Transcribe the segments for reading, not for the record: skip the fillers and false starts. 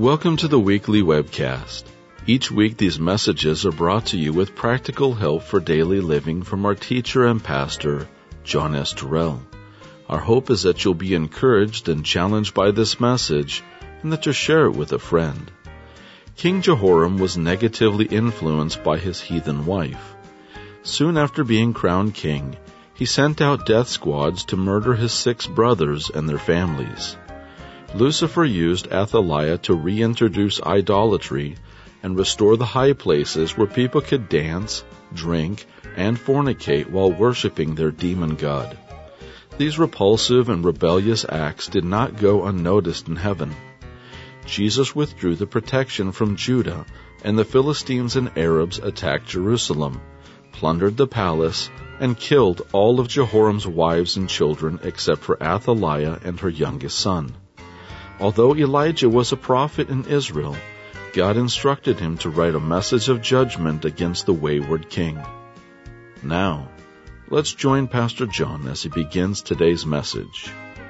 Welcome to the weekly webcast. Each week these messages are brought to you with practical help for daily living from our teacher and pastor, John S. Terrell. Our hope is that you'll be encouraged and challenged by this message and that you'll share it with a friend. King Jehoram was negatively influenced by his heathen wife. Soon after being crowned king, he sent out death squads to murder his 6 brothers and their families. Lucifer used Athaliah to reintroduce idolatry and restore the high places where people could dance, drink, and fornicate while worshiping their demon god. These repulsive and rebellious acts did not go unnoticed in heaven. Jesus withdrew the protection from Judah, and the Philistines and Arabs attacked Jerusalem, plundered the palace, and killed all of Jehoram's wives and children except for Athaliah and her youngest son. Although Elijah was a prophet in Israel, God instructed him to write a message of judgment against the wayward king. Now, let's join Pastor John as he begins today's message.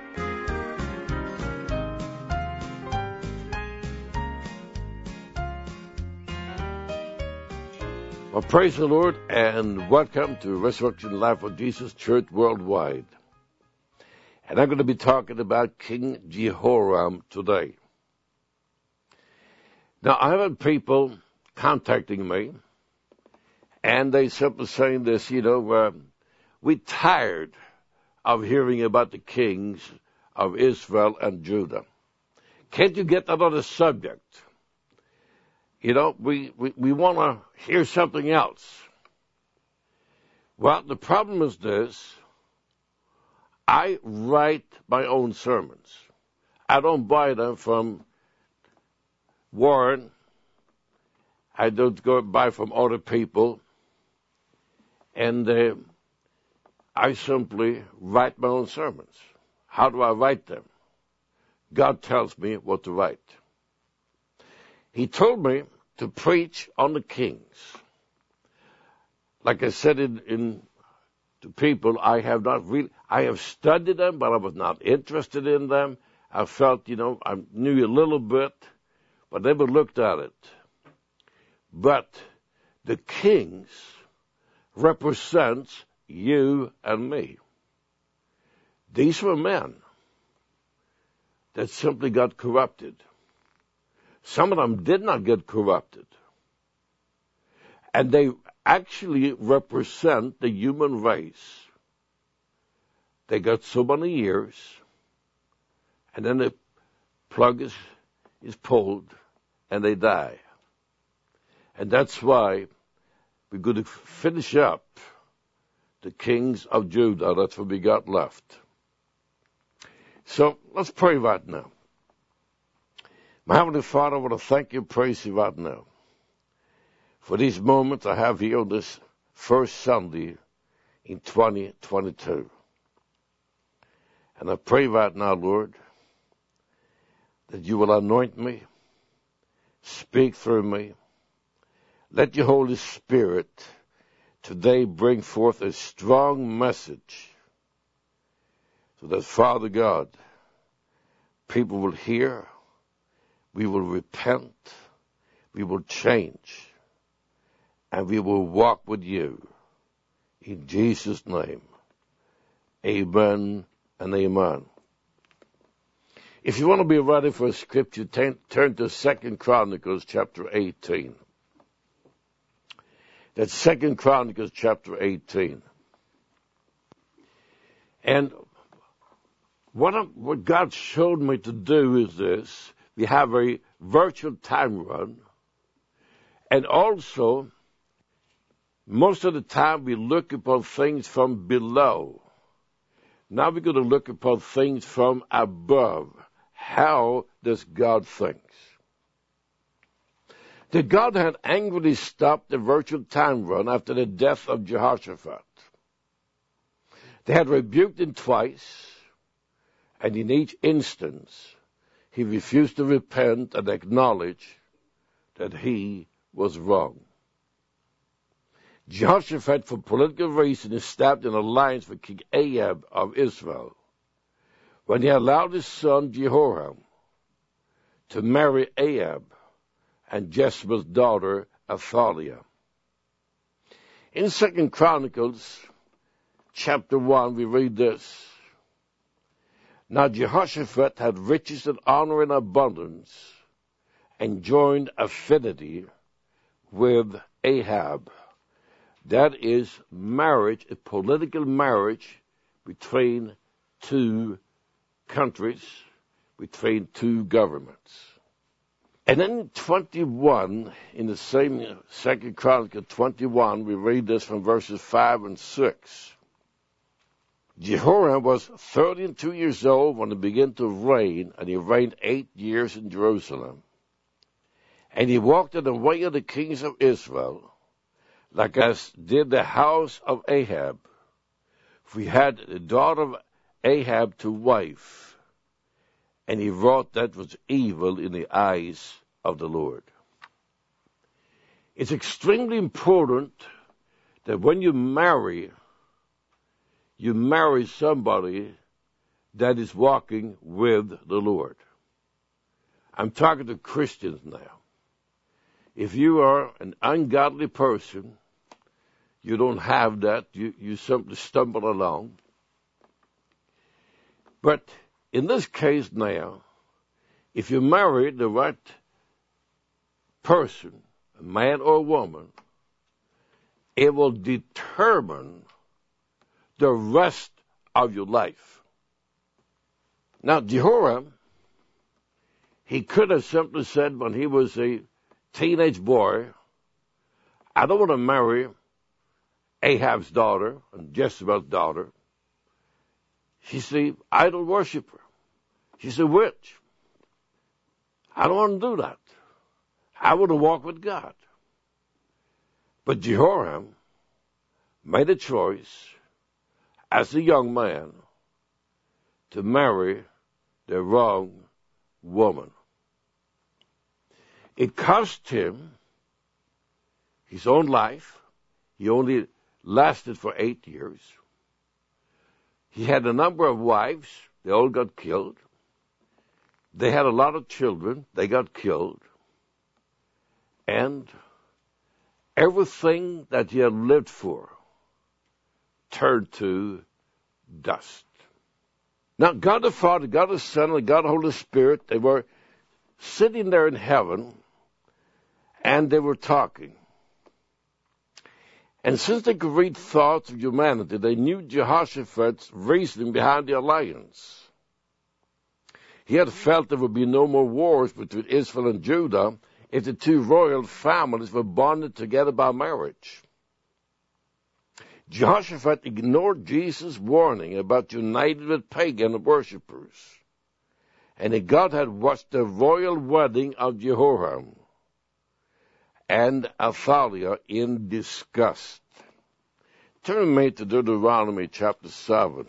Well, praise the Lord and welcome to Resurrection Life of Jesus Church Worldwide. And I'm going to be talking about King Jehoram today. Now, I've had people contacting me, and they simply saying this, we're tired of hearing about the kings of Israel and Judah. Can't you get another subject? We want to hear something else. Well, the problem is this. I write my own sermons. I don't buy them from Warren. I don't go buy from other people. And I simply write my own sermons. How do I write them? God tells me what to write. He told me to preach on the kings. Like I said to people, I have studied them, but I was not interested in them. I felt, I knew a little bit, but never looked at it. But the kings represents you and me. These were men that simply got corrupted. Some of them did not get corrupted. And they actually represent the human race. They got so many years, and then the plug is pulled, and they die. And that's why we're going to finish up the kings of Judah. That's what we got left. So let's pray right now. My Heavenly Father, I want to thank you and praise you right now for these moments I have here on this first Sunday in 2022. And I pray right now, Lord, that you will anoint me, speak through me. Let your Holy Spirit today bring forth a strong message so that, Father God, people will hear, we will repent, we will change, and we will walk with you. In Jesus' name, amen and amen. If you want to be ready for a scripture, turn to 2 Chronicles chapter 18. That's 2 Chronicles chapter 18. And what God showed me to do is this. We have a virtual time run. And also, most of the time we look upon things from below. Now we're going to look upon things from above. How does God think? That God had angrily stopped the virtual time run after the death of Jehoshaphat. They had rebuked him twice, and in each instance, he refused to repent and acknowledge that he was wrong. Jehoshaphat, for political reasons, established an alliance with King Ahab of Israel when he allowed his son Jehoram to marry Ahab and Jezebel's daughter Athaliah. In 2 Chronicles chapter 1, we read this. Now Jehoshaphat had riches and honor in abundance, and joined affinity with Ahab. That is marriage, a political marriage between two countries, between two governments. And then 21, in the same 2 Chronicles 21, we read this from verses 5 and 6. Jehoram was 32 years old when he began to reign, and he reigned 8 years in Jerusalem. And he walked in the way of the kings of Israel, like as did the house of Ahab. For he had the daughter of Ahab to wife, and he wrought that was evil in the eyes of the Lord. It's extremely important that when you marry somebody that is walking with the Lord. I'm talking to Christians now. If you are an ungodly person, you don't have that. You simply stumble along. But in this case now, if you marry the right person, a man or a woman, it will determine the rest of your life. Now, Jehoram, he could have simply said when he was a teenage boy, I don't want to marry Ahab's daughter and Jezebel's daughter. She's an idol worshiper. She's a witch. I don't want to do that. I want to walk with God. But Jehoram made a choice as a young man to marry the wrong woman. It cost him his own life. He only lasted for 8 years. He had a number of wives. They all got killed. They had a lot of children. They got killed. And everything that he had lived for turned to dust. Now, God the Father, God the Son, and God the Holy Spirit, they were sitting there in heaven, and they were talking. And since they could read thoughts of humanity, they knew Jehoshaphat's reasoning behind the alliance. He had felt there would be no more wars between Israel and Judah if the two royal families were bonded together by marriage. Jehoshaphat ignored Jesus' warning about uniting with pagan worshippers, and God had watched the royal wedding of Jehoram and Athaliah in disgust. Turn me to Deuteronomy chapter 7.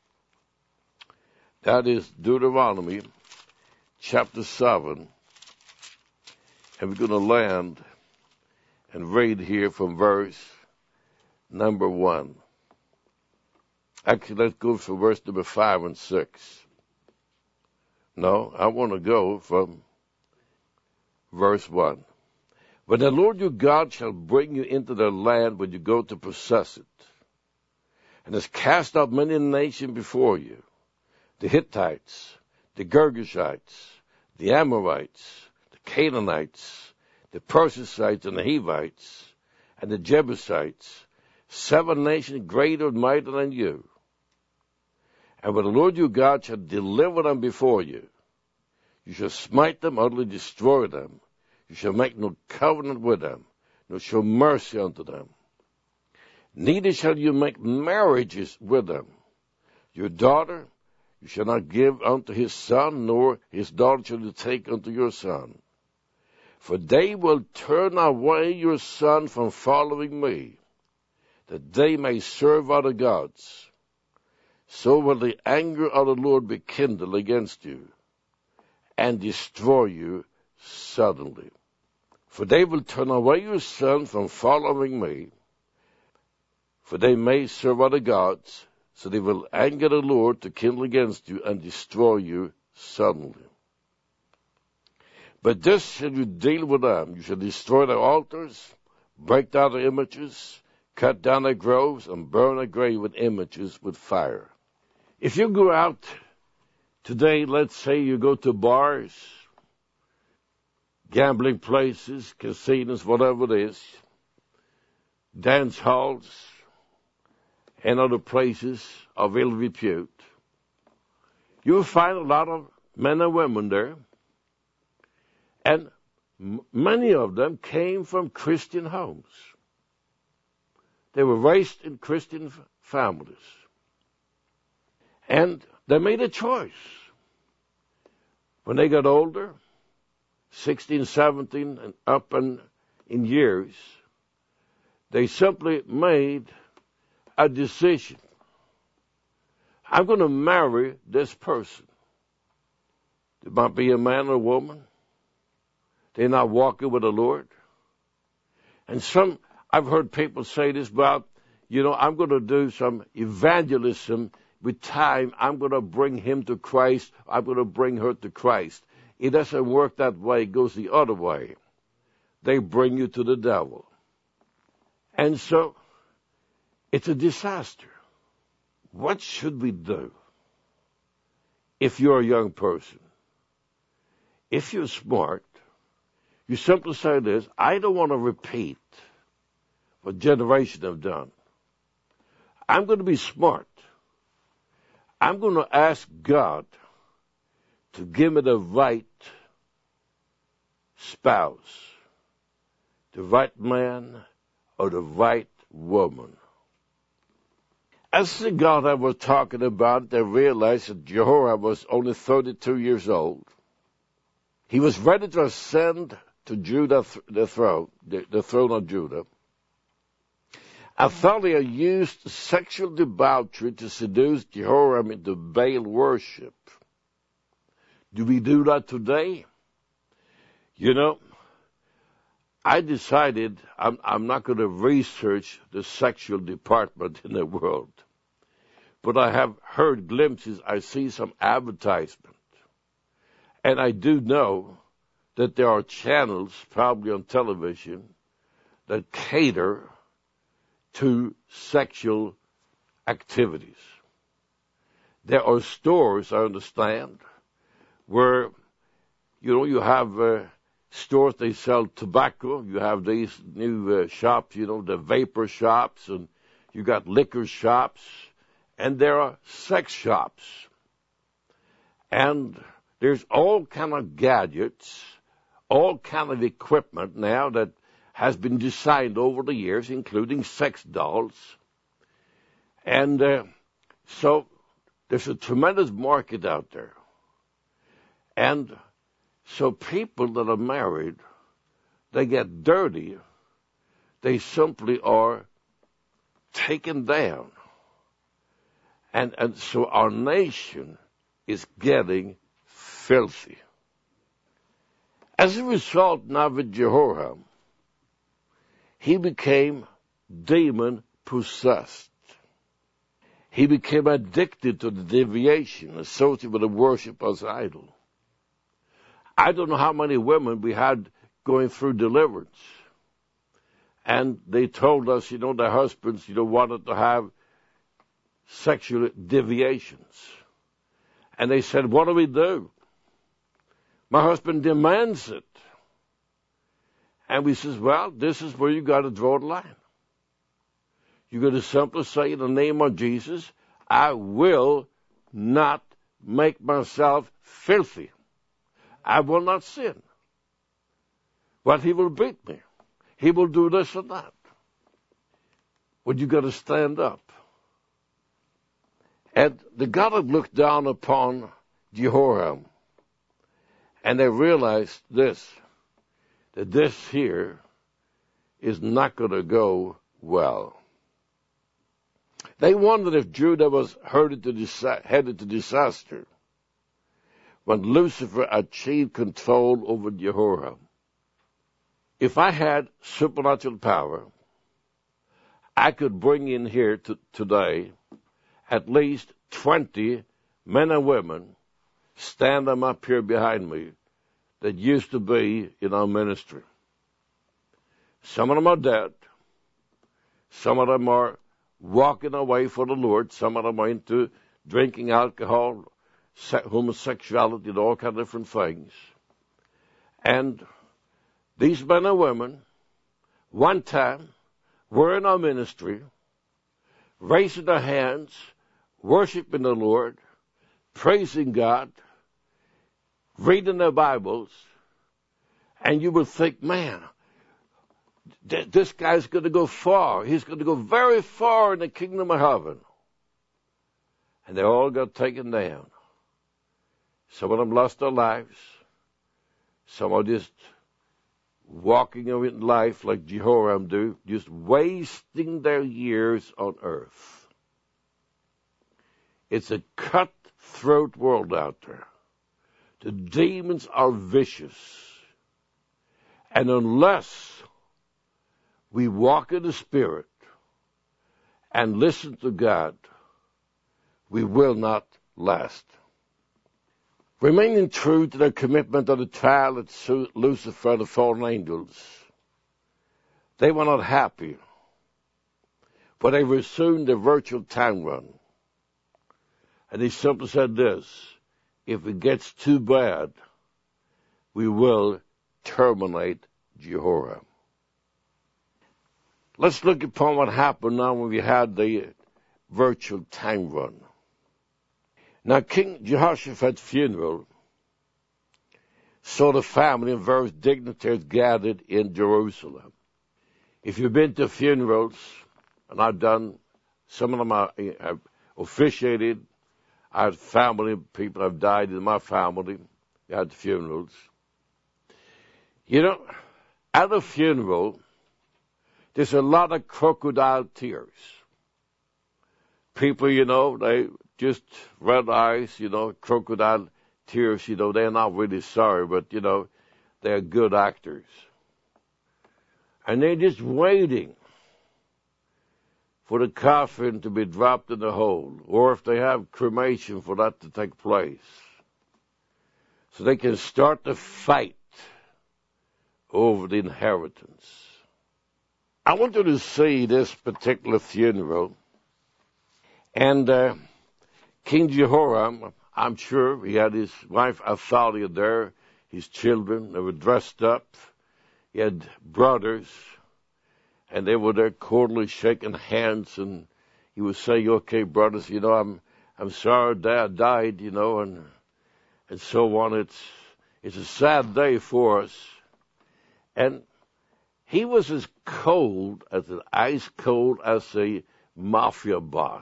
That is Deuteronomy chapter 7. And we're going to land and read here from verse number 1. Actually, let's go from verse number 5 and 6. No, I want to go from verse 1. When the Lord your God shall bring you into the land when you go to possess it, and has cast out many nations before you, the Hittites, the Girgashites, the Amorites, the Canaanites, the Perizzites and the Hivites, and the Jebusites, 7 nations greater and mightier than you. And when the Lord your God shall deliver them before you, you shall smite them, utterly destroy them. You shall make no covenant with them, nor show mercy unto them. Neither shall you make marriages with them. Your daughter you shall not give unto his son, nor his daughter shall you take unto your son. For they will turn away your son from following me, that they may serve other gods. So will the anger of the Lord be kindled against you, and destroy you suddenly. For they will turn away your son from following me, for they may serve other gods, so they will anger the Lord to kindle against you and destroy you suddenly. But this shall you deal with them. You shall destroy their altars, break down their images, cut down their groves, and burn their graven images with fire. If you go out today, let's say you go to bars, gambling places, casinos, whatever it is, dance halls, and other places of ill repute, you'll find a lot of men and women there, and many of them came from Christian homes. They were raised in Christian families. And they made a choice. When they got older, 16, 17, and up and in years, they simply made a decision. I'm going to marry this person. It might be a man or a woman. They're not walking with the Lord. And I've heard people say this about, I'm going to do some evangelism with time. I'm going to bring him to Christ. I'm going to bring her to Christ. It doesn't work that way. It goes the other way. They bring you to the devil. And so it's a disaster. What should we do if you're a young person? If you're smart, you simply say this: I don't want to repeat what generations have done. I'm going to be smart. I'm going to ask God to give me the right spouse, the right man or the right woman. As the God I was talking about, they realized that Jehoram was only 32 years old. He was ready to ascend to Judah, the throne of Judah. Athaliah used sexual debauchery to seduce Jehoram into Baal worship. Do we do that today? I decided I'm not going to research the sexual department in the world. But I have heard glimpses. I see some advertisement. And I do know that there are channels, probably on television, that cater to sexual activities. There are stores, I understand, where, you have stores, they sell tobacco. You have these new shops, the vapor shops, and you got liquor shops, and there are sex shops. And there's all kind of gadgets, all kind of equipment now that has been designed over the years, including sex dolls. And so there's a tremendous market out there. And so people that are married, they get dirty. They simply are taken down. And so our nation is getting filthy. As a result, now with Jehoram, he became demon-possessed. He became addicted to the deviation associated with the worship as idol. I don't know how many women we had going through deliverance. And they told us, their husbands, wanted to have sexual deviations. And they said, what do we do? My husband demands it. And we says, well, this is where you got to draw the line. You got to simply say, in the name of Jesus, I will not make myself filthy. I will not sin. But he will beat me. He will do this and that. But you got to stand up. And the God had looked down upon Jehoram, and they realized that this here is not going to go well. They wondered if Judah was headed to disaster when Lucifer achieved control over Jehoram. If I had supernatural power, I could bring in here today at least 20 men and women, stand them up here behind me, that used to be in our ministry. Some of them are dead. Some of them are walking away for the Lord. Some of them are into drinking alcohol, homosexuality, and all kinds of different things. And these men and women, one time, were in our ministry, raising their hands, worshiping the Lord, praising God, reading their Bibles, and you would think, man, this guy's going to go far. He's going to go very far in the kingdom of heaven. And they all got taken down. Some of them lost their lives. Some are just walking in life like Jehoram do, just wasting their years on earth. It's a cutthroat world out there. The demons are vicious. And unless we walk in the Spirit and listen to God, we will not last. Remaining true to their commitment of the trial at Lucifer, the fallen angels, they were not happy, but they resumed their virtual time run. And they simply said this: if it gets too bad, we will terminate Jehoram. Let's look upon what happened now when we had the virtual time run. Now, King Jehoshaphat's funeral saw the family and various dignitaries gathered in Jerusalem. If you've been to funerals, and I've done, some of them I've officiated, I had family, people have died in my family, at funerals. You know, at a funeral, there's a lot of crocodile tears. People, you know, they just red eyes, you know, crocodile tears, you know, they're not really sorry, but, you know, they're good actors. And they're just waiting for the coffin to be dropped in the hole, or if they have cremation, for that to take place, so they can start the fight over the inheritance. I want you to see this particular funeral, and King Jehoram, I'm sure he had his wife Athaliah there, his children, they were dressed up. He had brothers, and they were there cordially shaking hands, and he was saying, okay, brothers, you know, I'm sorry Dad died, you know, and so on. It's a sad day for us. And he was as cold, as ice cold as a mafia boss.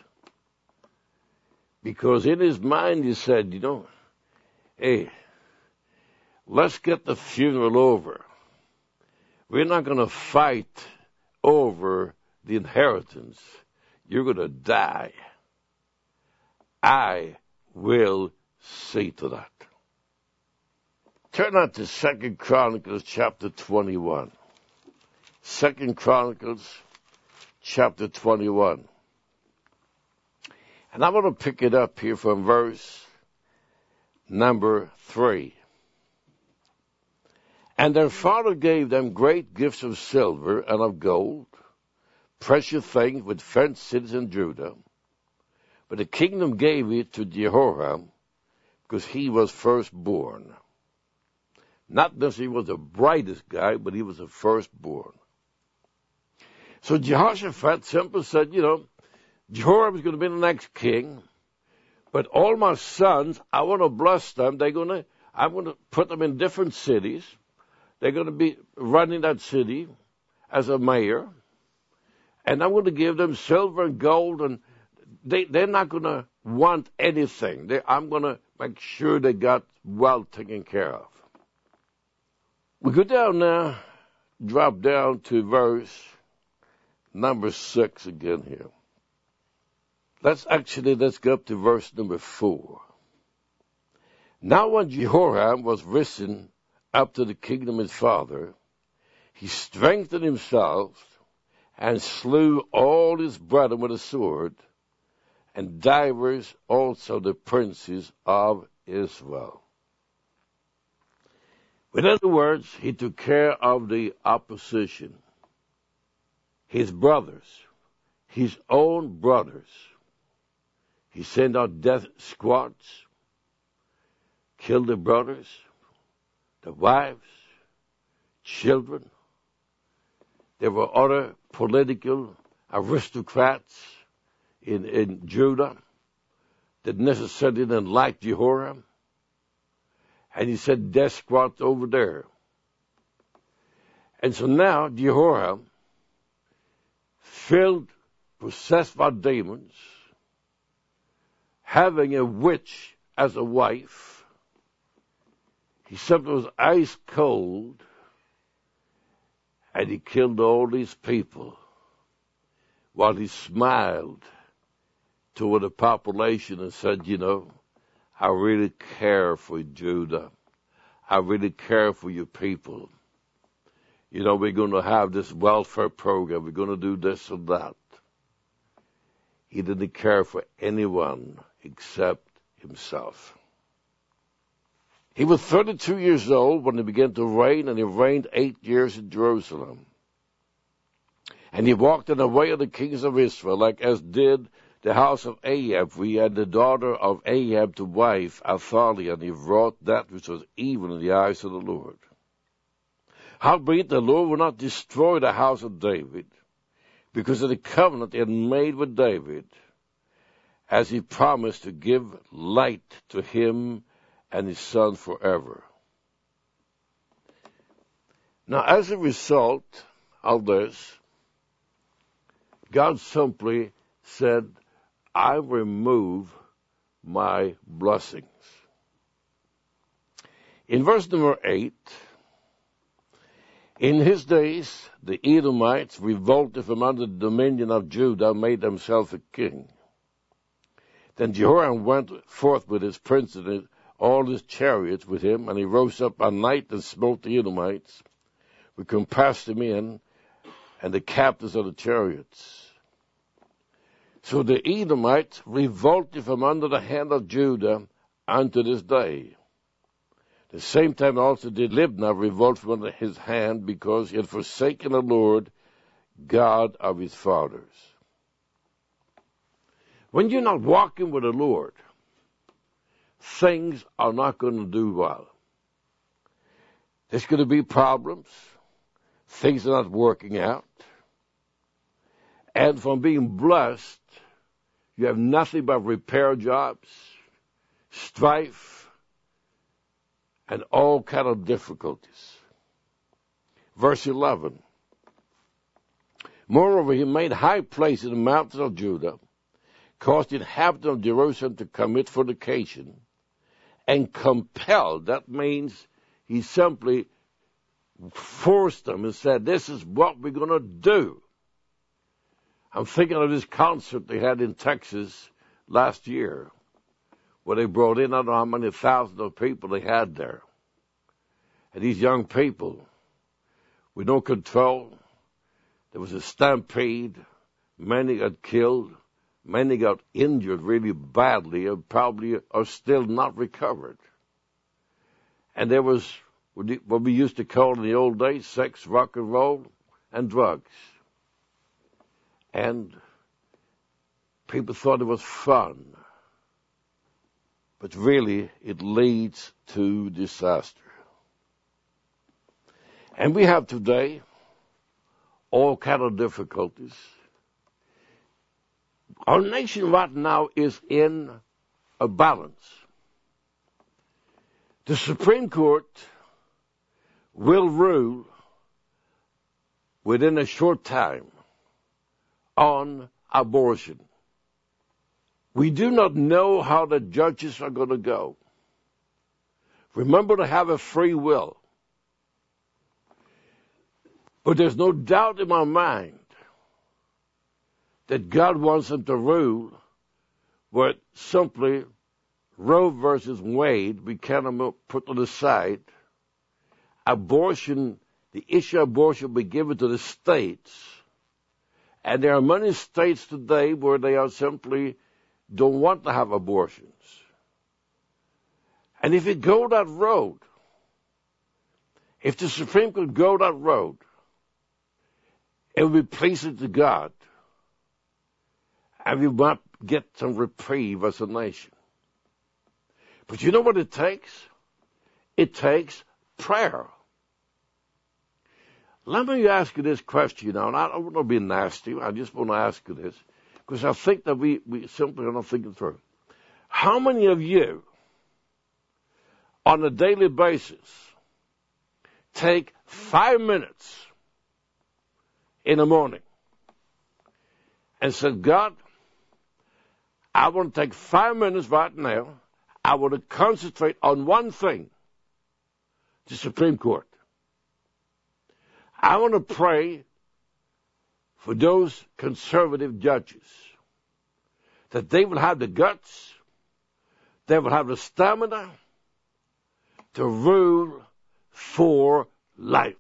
Because in his mind he said, you know, hey, let's get the funeral over. We're not going to fight over the inheritance. You're going to die. I will see to that. Turn out to 2 Chronicles chapter 21. 2 Chronicles chapter 21. And I'm going to pick it up here from verse number 3. And their father gave them great gifts of silver and of gold, precious things with fenced cities in Judah. But the kingdom gave it to Jehoram because he was firstborn. Not that he was the brightest guy, but he was the firstborn. So Jehoshaphat simply said, you know, Jehoram is going to be the next king, but all my sons, I want to bless them. I'm going to put them in different cities. They're going to be running that city as a mayor, and I'm going to give them silver and gold, and they're not going to want anything. I'm going to make sure they got well taken care of. We go down now, drop down to verse number 6 again here. Let's go up to verse number 4. Now when Jehoram was risen up to the kingdom of his father, he strengthened himself and slew all his brethren with a sword, and divers also the princes of Israel. In other words, he took care of the opposition, his brothers, his own brothers. He sent out death squads, killed the brothers, the wives, children. There were other political aristocrats in Judah that necessarily didn't like Jehoram. And he said death squads over there. And so now Jehoram, filled, possessed by demons, having a witch as a wife, he simply was ice cold, and he killed all these people while he smiled toward the population and said, you know, I really care for Judah. I really care for your people. You know, we're going to have this welfare program. We're going to do this and that. He didn't care for anyone except himself. He was 32 years old when he began to reign, and he reigned 8 years in Jerusalem. And he walked in the way of the kings of Israel, like as did the house of Ahab. We had the daughter of Ahab to wife, Athaliah, and he wrought that which was evil in the eyes of the Lord. Howbeit the Lord will not destroy the house of David, because of the covenant he had made with David, as he promised to give light to him and his son forever. Now, as a result of this, God simply said, I remove my blessings. In verse number 8, in his days, the Edomites revolted from under the dominion of Judah and made themselves a king. Then Jehoram went forth with his princes and all his chariots with him, and he rose up by night and smote the Edomites, who compassed him in, and the captains of the chariots. So the Edomites revolted from under the hand of Judah unto this day. The same time also did Libnah revolt from under his hand, because he had forsaken the Lord, God of his fathers. When you're not walking with the Lord, things are not going to do well. There's going to be problems. Things are not working out. And from being blessed, you have nothing but repair jobs, strife, and all kind of difficulties. Verse 11. Moreover, he made high places in the mountains of Judah, caused the inhabitants of Jerusalem to commit fornication, and compelled. That means he simply forced them and said, this is what we're going to do. I'm thinking of this concert they had in Texas last year, where they brought in, I don't know how many thousands of people they had there. And these young people, with no control, there was a stampede, many got killed, many got injured really badly, and probably are still not recovered. And there was what we used to call in the old days, sex, rock and roll, and drugs. And people thought it was fun. But really, it leads to disaster. And we have today all kind of difficulties. Our nation right now is in a balance. The Supreme Court will rule within a short time on abortion. We do not know how the judges are going to go. Remember to have a free will. But there's no doubt in my mind that God wants them to rule where simply Roe versus Wade, we cannot put to the side. Abortion, the issue of abortion will be given to the states. And there are many states today where they are simply don't want to have abortions. And if you go that road, If the Supreme Court go that road, it will be pleasing to God, and we might get some reprieve as a nation. But you know what it takes? It takes prayer. Let me ask you this question now, and I don't want to be nasty. I just want to ask you this, because I think that we simply are not thinking through. How many of you, on a daily basis, take 5 minutes in the morning and said, God, I want to take 5 minutes right now. I want to concentrate on one thing, the Supreme Court. I want to pray for those conservative judges, that they will have the guts, they will have the stamina to rule for life.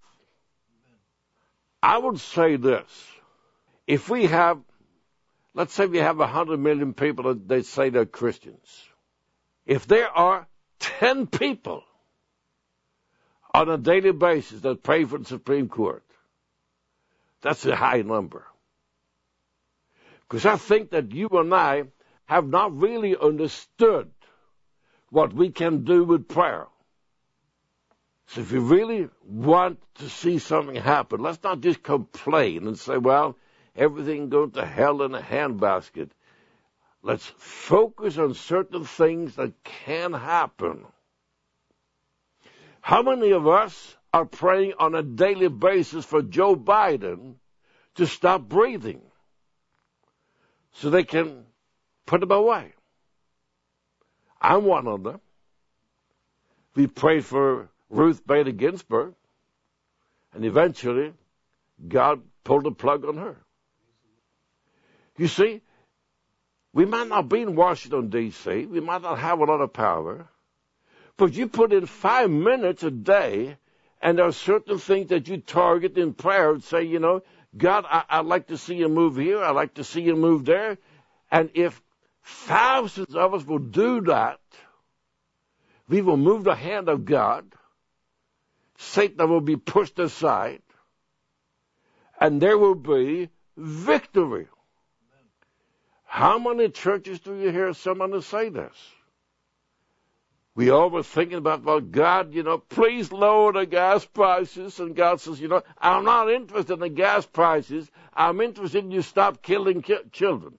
I would say this. If we have, let's say we have 100 million people that they say they're Christians. If there are 10 people on a daily basis that pray for the Supreme Court, that's a high number. Because I think that you and I have not really understood what we can do with prayer. So if you really want to see something happen, let's not just complain and say, well, everything goes to hell in a handbasket. Let's focus on certain things that can happen. How many of us are praying on a daily basis for Joe Biden to stop breathing so they can put him away? I'm one of them. We prayed for Ruth Bader Ginsburg, and eventually God pulled the plug on her. You see, we might not be in Washington, D.C., we might not have a lot of power, but you put in 5 minutes a day, and there are certain things that you target in prayer and say, you know, God, I'd like to see you move here, I'd like to see you move there, and if thousands of us will do that, we will move the hand of God, Satan will be pushed aside, and there will be victory. How many churches do you hear someone say this? We always thinking about, well, God, you know, please lower the gas prices. And God says, you know, I'm not interested in the gas prices. I'm interested in you stop killing children.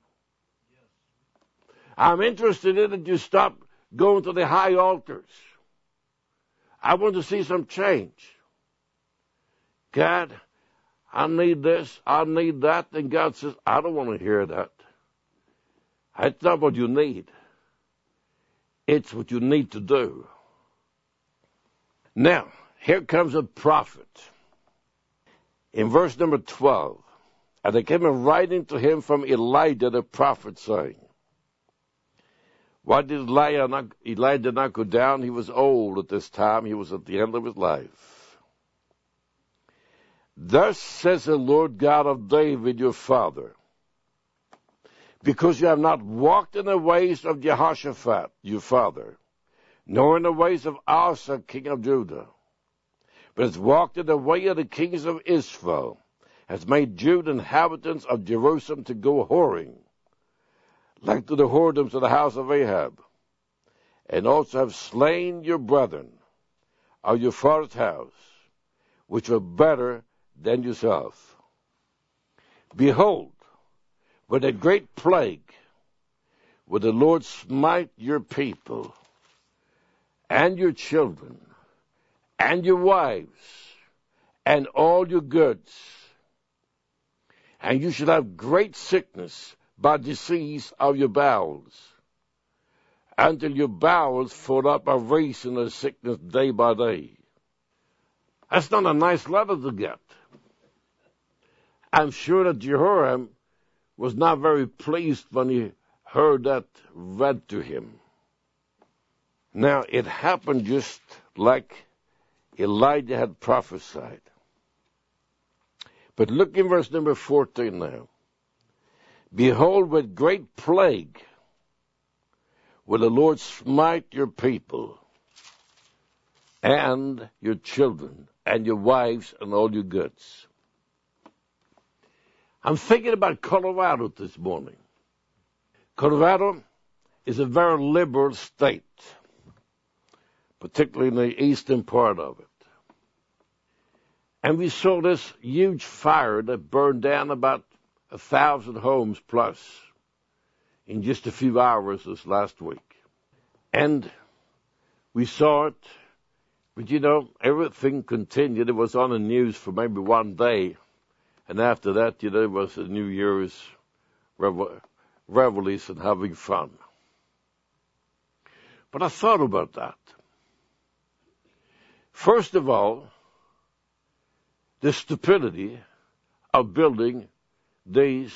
I'm interested in that you stop going to the high altars. I want to see some change. God, I need this, I need that. And God says, I don't want to hear that. That's not what you need. It's what you need to do. Now, here comes a prophet. In verse number 12, and they came writing to him from Elijah the prophet, saying, why did Elijah not go down? He was old at this time. He was at the end of his life. Thus says the Lord God of David, your father, because you have not walked in the ways of Jehoshaphat, your father, nor in the ways of Asa, king of Judah, but has walked in the way of the kings of Israel, has made Judah inhabitants of Jerusalem to go whoring, like to the whoredoms of the house of Ahab, and also have slain your brethren of your father's house, which were better than yourself. Behold, with a great plague will the Lord smite your people, and your children, and your wives, and all your goods, and you shall have great sickness by disease of your bowels, until your bowels fall up a reason of sickness day by day. That's not a nice letter to get. I'm sure that Jehoram was not very pleased when he heard that read to him. Now, it happened just like Elijah had prophesied. But look in verse number 14 now. Behold, with great plague will the Lord smite your people, and your children, and your wives and all your goods. I'm thinking about Colorado this morning. Colorado is a very liberal state, particularly in the eastern part of it. And we saw this huge fire that burned down about 1,000 homes plus in just a few hours this last week. And we saw it, but everything continued. It was on the news for maybe one day. And after that, it was a New Year's revelries and having fun. But I thought about that. First of all, the stupidity of building these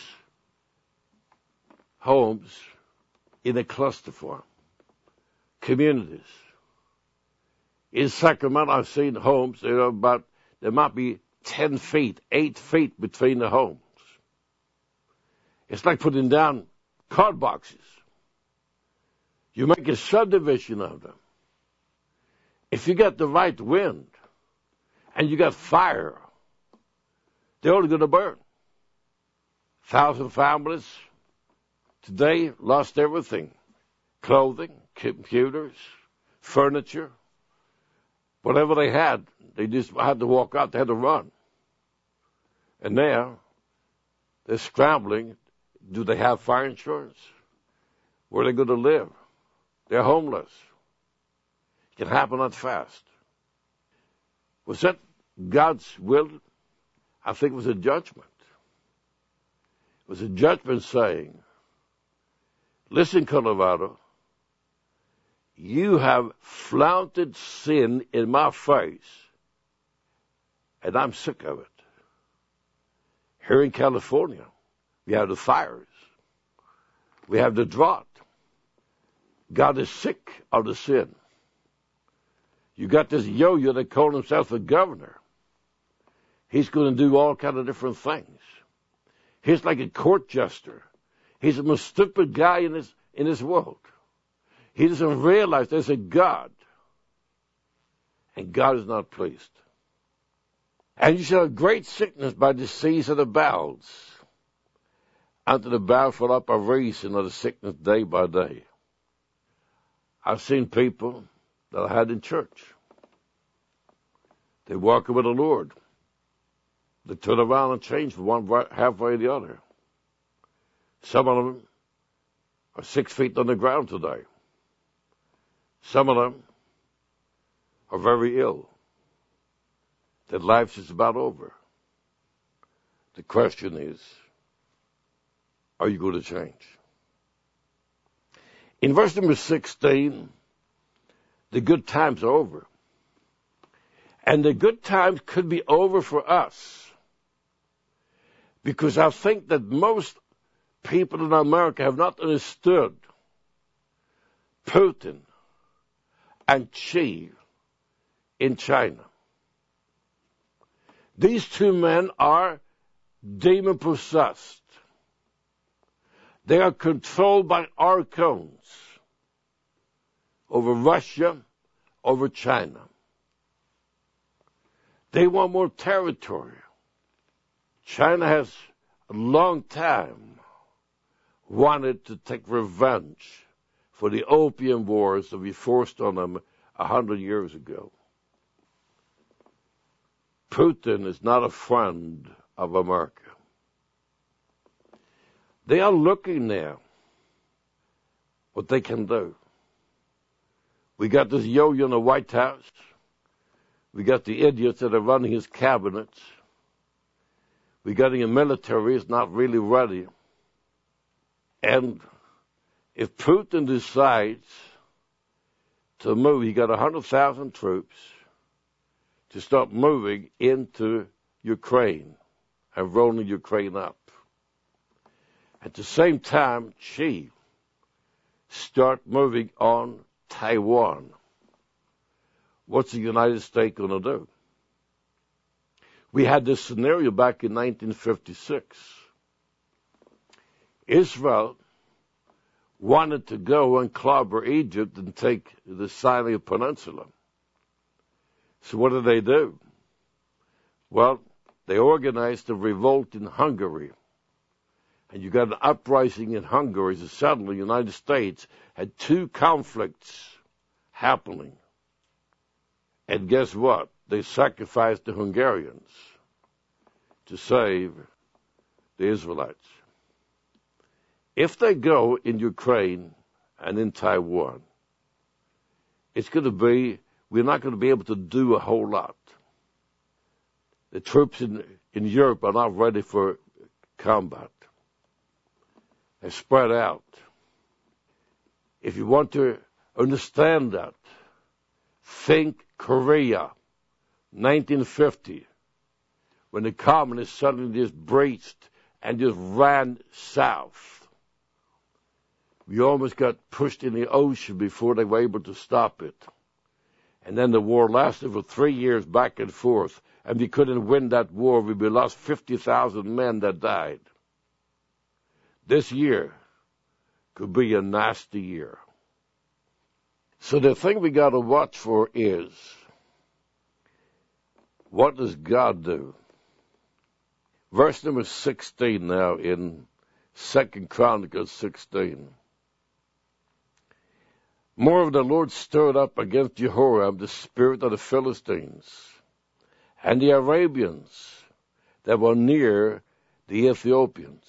homes in a cluster form, communities. In Sacramento, I've seen homes, there might be 10 feet, 8 feet between the homes. It's like putting down card boxes. You make a subdivision of them. If you got the right wind and you got fire, they're only going to burn. 1,000 families today lost everything. Clothing, computers, furniture, whatever they had, they just had to walk out. They had to run. And now they're scrambling. Do they have fire insurance? Where are they going to live? They're homeless. It can happen that fast. Was that God's will? I think it was a judgment. It was a judgment saying, listen, Colorado, you have flaunted sin in my face, and I'm sick of it. Here in California, we have the fires. We have the drought. God is sick of the sin. You got this yo-yo that called himself a governor. He's going to do all kind of different things. He's like a court jester. He's the most stupid guy in this world. He doesn't realize there's a God. And God is not pleased. And you shall have great sickness by disease of the bowels. Unto the bowels fill up a reason of the sickness day by day. I've seen people that I had in church. They walk with the Lord. They turn around and change from one halfway to the other. Some of them are 6 feet on the ground today. Some of them are very ill. Their life is about over. The question is, are you going to change? In verse number 16, the good times are over. And the good times could be over for us. Because I think that most people in America have not understood Putin and Xi in China. These two men are demon-possessed. They are controlled by archons over Russia, over China. They want more territory. China has a long time wanted to take revenge for the opium wars that we forced on them 100 years ago. Putin is not a friend of America. They are looking now what they can do. We got this yo-yo in the White House. We got the idiots that are running his cabinets. We got the military is not really ready. And if Putin decides to move, he got 100,000 troops to start moving into Ukraine and rolling Ukraine up. At the same time, Xi start moving on Taiwan. What's the United States going to do? We had this scenario back in 1956. Israel wanted to go and clobber Egypt and take the Sinai Peninsula. So what did they do? Well, they organized a revolt in Hungary. And you got an uprising in Hungary. So suddenly the United States had two conflicts happening. And guess what? They sacrificed the Hungarians to save the Israelites. If they go in Ukraine and in Taiwan, we're not going to be able to do a whole lot. The troops in Europe are not ready for combat. They're spread out. If you want to understand that, think Korea, 1950, when the communists suddenly just breached and just ran south. We almost got pushed in the ocean before they were able to stop it. And then the war lasted for 3 years back and forth. And we couldn't win that war. We lost 50,000 men that died. This year could be a nasty year. So the thing we got to watch for is, what does God do? Verse number 16 now in 2 Chronicles 16. Moreover, the Lord stirred up against Jehoram the spirit of the Philistines and the Arabians that were near the Ethiopians.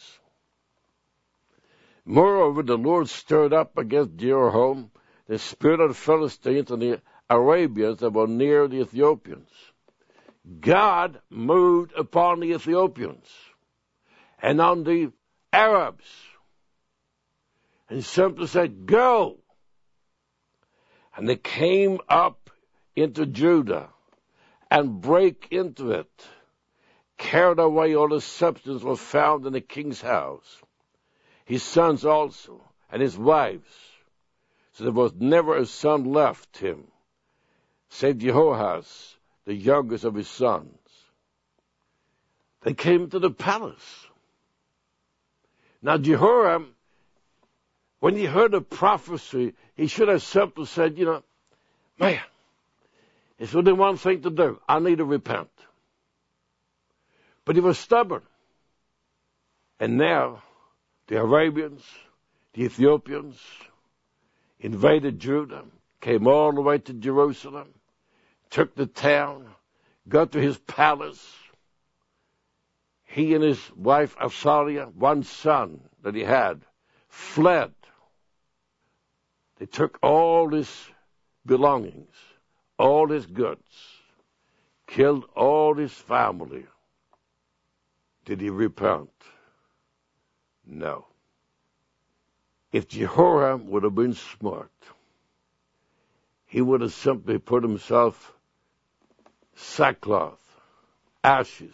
Moreover, the Lord stirred up against Jehoram the spirit of the Philistines and the Arabians that were near the Ethiopians. God moved upon the Ethiopians and on the Arabs and simply said, go. And they came up into Judah and break into it, carried away all the substance was found in the king's house, his sons also, and his wives. So there was never a son left him, save Jehoahaz, the youngest of his sons. They came to the palace. Now Jehoram, when he heard the prophecy, he should have simply said, man, it's only one thing to do. I need to repent. But he was stubborn. And now the Arabians, the Ethiopians, invaded Judah, came all the way to Jerusalem, took the town, got to his palace. He and his wife Athaliah, one son that he had, fled. They took all his belongings, all his goods, killed all his family. Did he repent? No. If Jehoram would have been smart, he would have simply put himself sackcloth, ashes,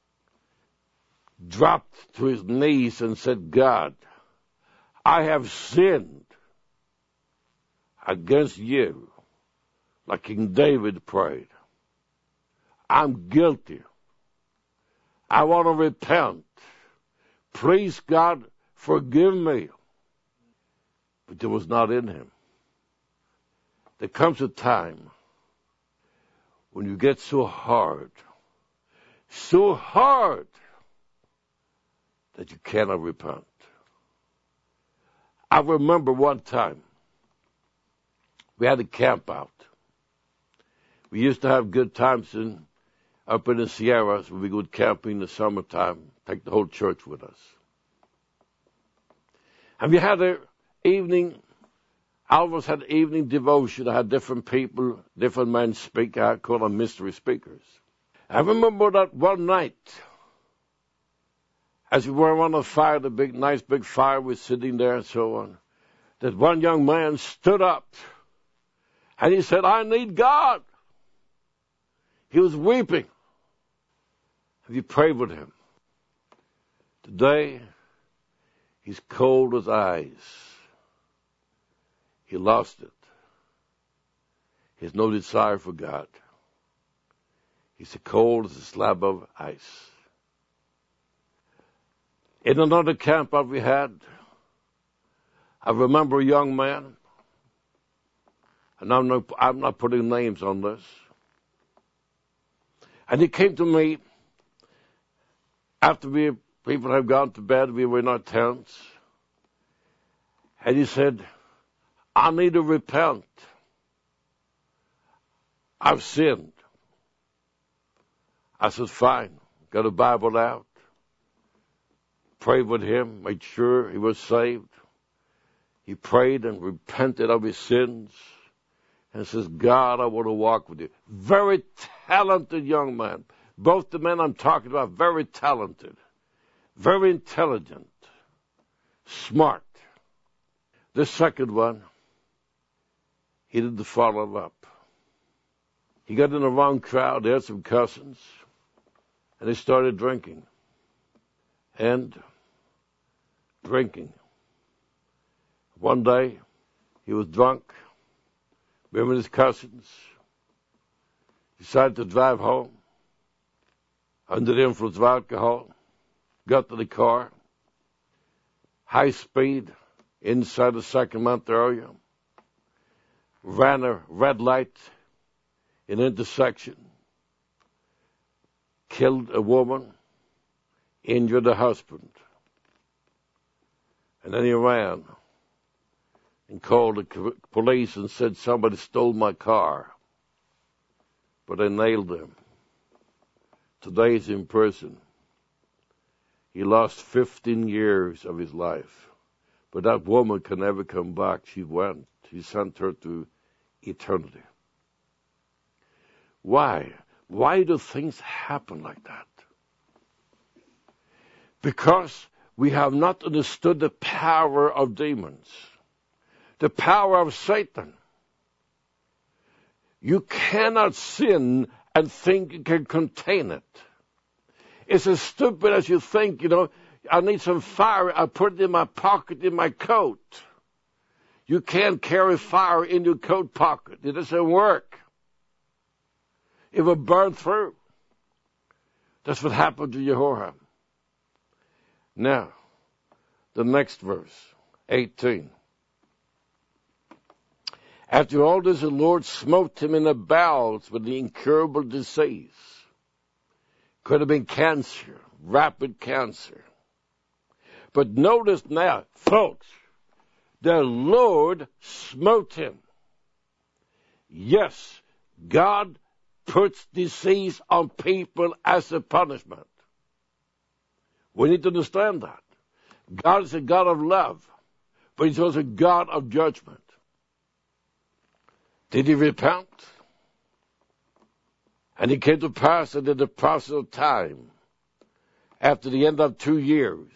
dropped to his knees and said, God, I have sinned against you, like King David prayed. I'm guilty. I want to repent. Please, God, forgive me. But it was not in him. There comes a time when you get so hard that you cannot repent. I remember one time we had a camp out. We used to have good times up in the Sierras when we go camping in the summertime, take the whole church with us. And we had an evening, all of us had evening devotion. I had different people, different men speak. I call them mystery speakers. I remember that one night, as we were around the fire, the nice big fire was sitting there and so on, that one young man stood up and he said, I need God. He was weeping. Have you prayed with him? Today, he's cold as ice. He lost it. He has no desire for God. He's as cold as a slab of ice. In another camp that we had, I remember a young man, and I'm not putting names on this, and he came to me After people have gone to bed, we were in our tents. And he said, I need to repent. I've sinned. I said, fine. Got a Bible out. Prayed with him, made sure he was saved. He prayed and repented of his sins. And says, God, I want to walk with you. Very talented young man. Both the men I'm talking about, very talented. Very intelligent. Smart. The second one, he didn't follow up. He got in the wrong crowd. They had some cousins. And they started drinking. And drinking. One day, he was drunk. Him and his cousins decided to drive home under the influence of alcohol. Got to the car. High speed inside the Sacramento area. Ran a red light in intersection. Killed a woman. Injured a husband. And then he ran and called the police and said somebody stole my car. But they nailed him. Today he's in prison. He lost 15 years of his life. But that woman can never come back. She went. He sent her to eternity. Why? Why do things happen like that? Because we have not understood the power of demons. The power of Satan. You cannot sin and think you can contain it. It's as stupid as you think, I need some fire, I put it in my pocket in my coat. You can't carry fire in your coat pocket. It doesn't work. It will burn through. That's what happened to Jehoram. Now, the next verse, 18. After all this, the Lord smote him in the bowels with the incurable disease. Could have been cancer, rapid cancer. But notice now, folks, the Lord smote him. Yes, God puts disease on people as a punishment. We need to understand that. God is a God of love, but he's also a God of judgment. Did he repent? And it came to pass that in the process of time, after the end of 2 years,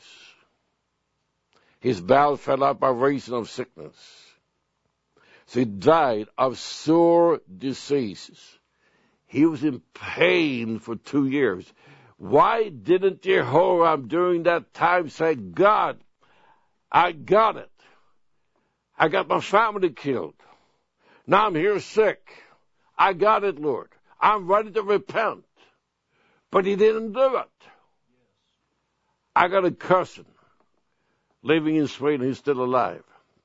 his bowels fell out by reason of sickness. So he died of sore diseases. He was in pain for 2 years. Why didn't Jehoram during that time say, God, I got it. I got my family killed. Now I'm here sick. I got it, Lord. I'm ready to repent. But he didn't do it. I got a cousin living in Sweden. He's still alive.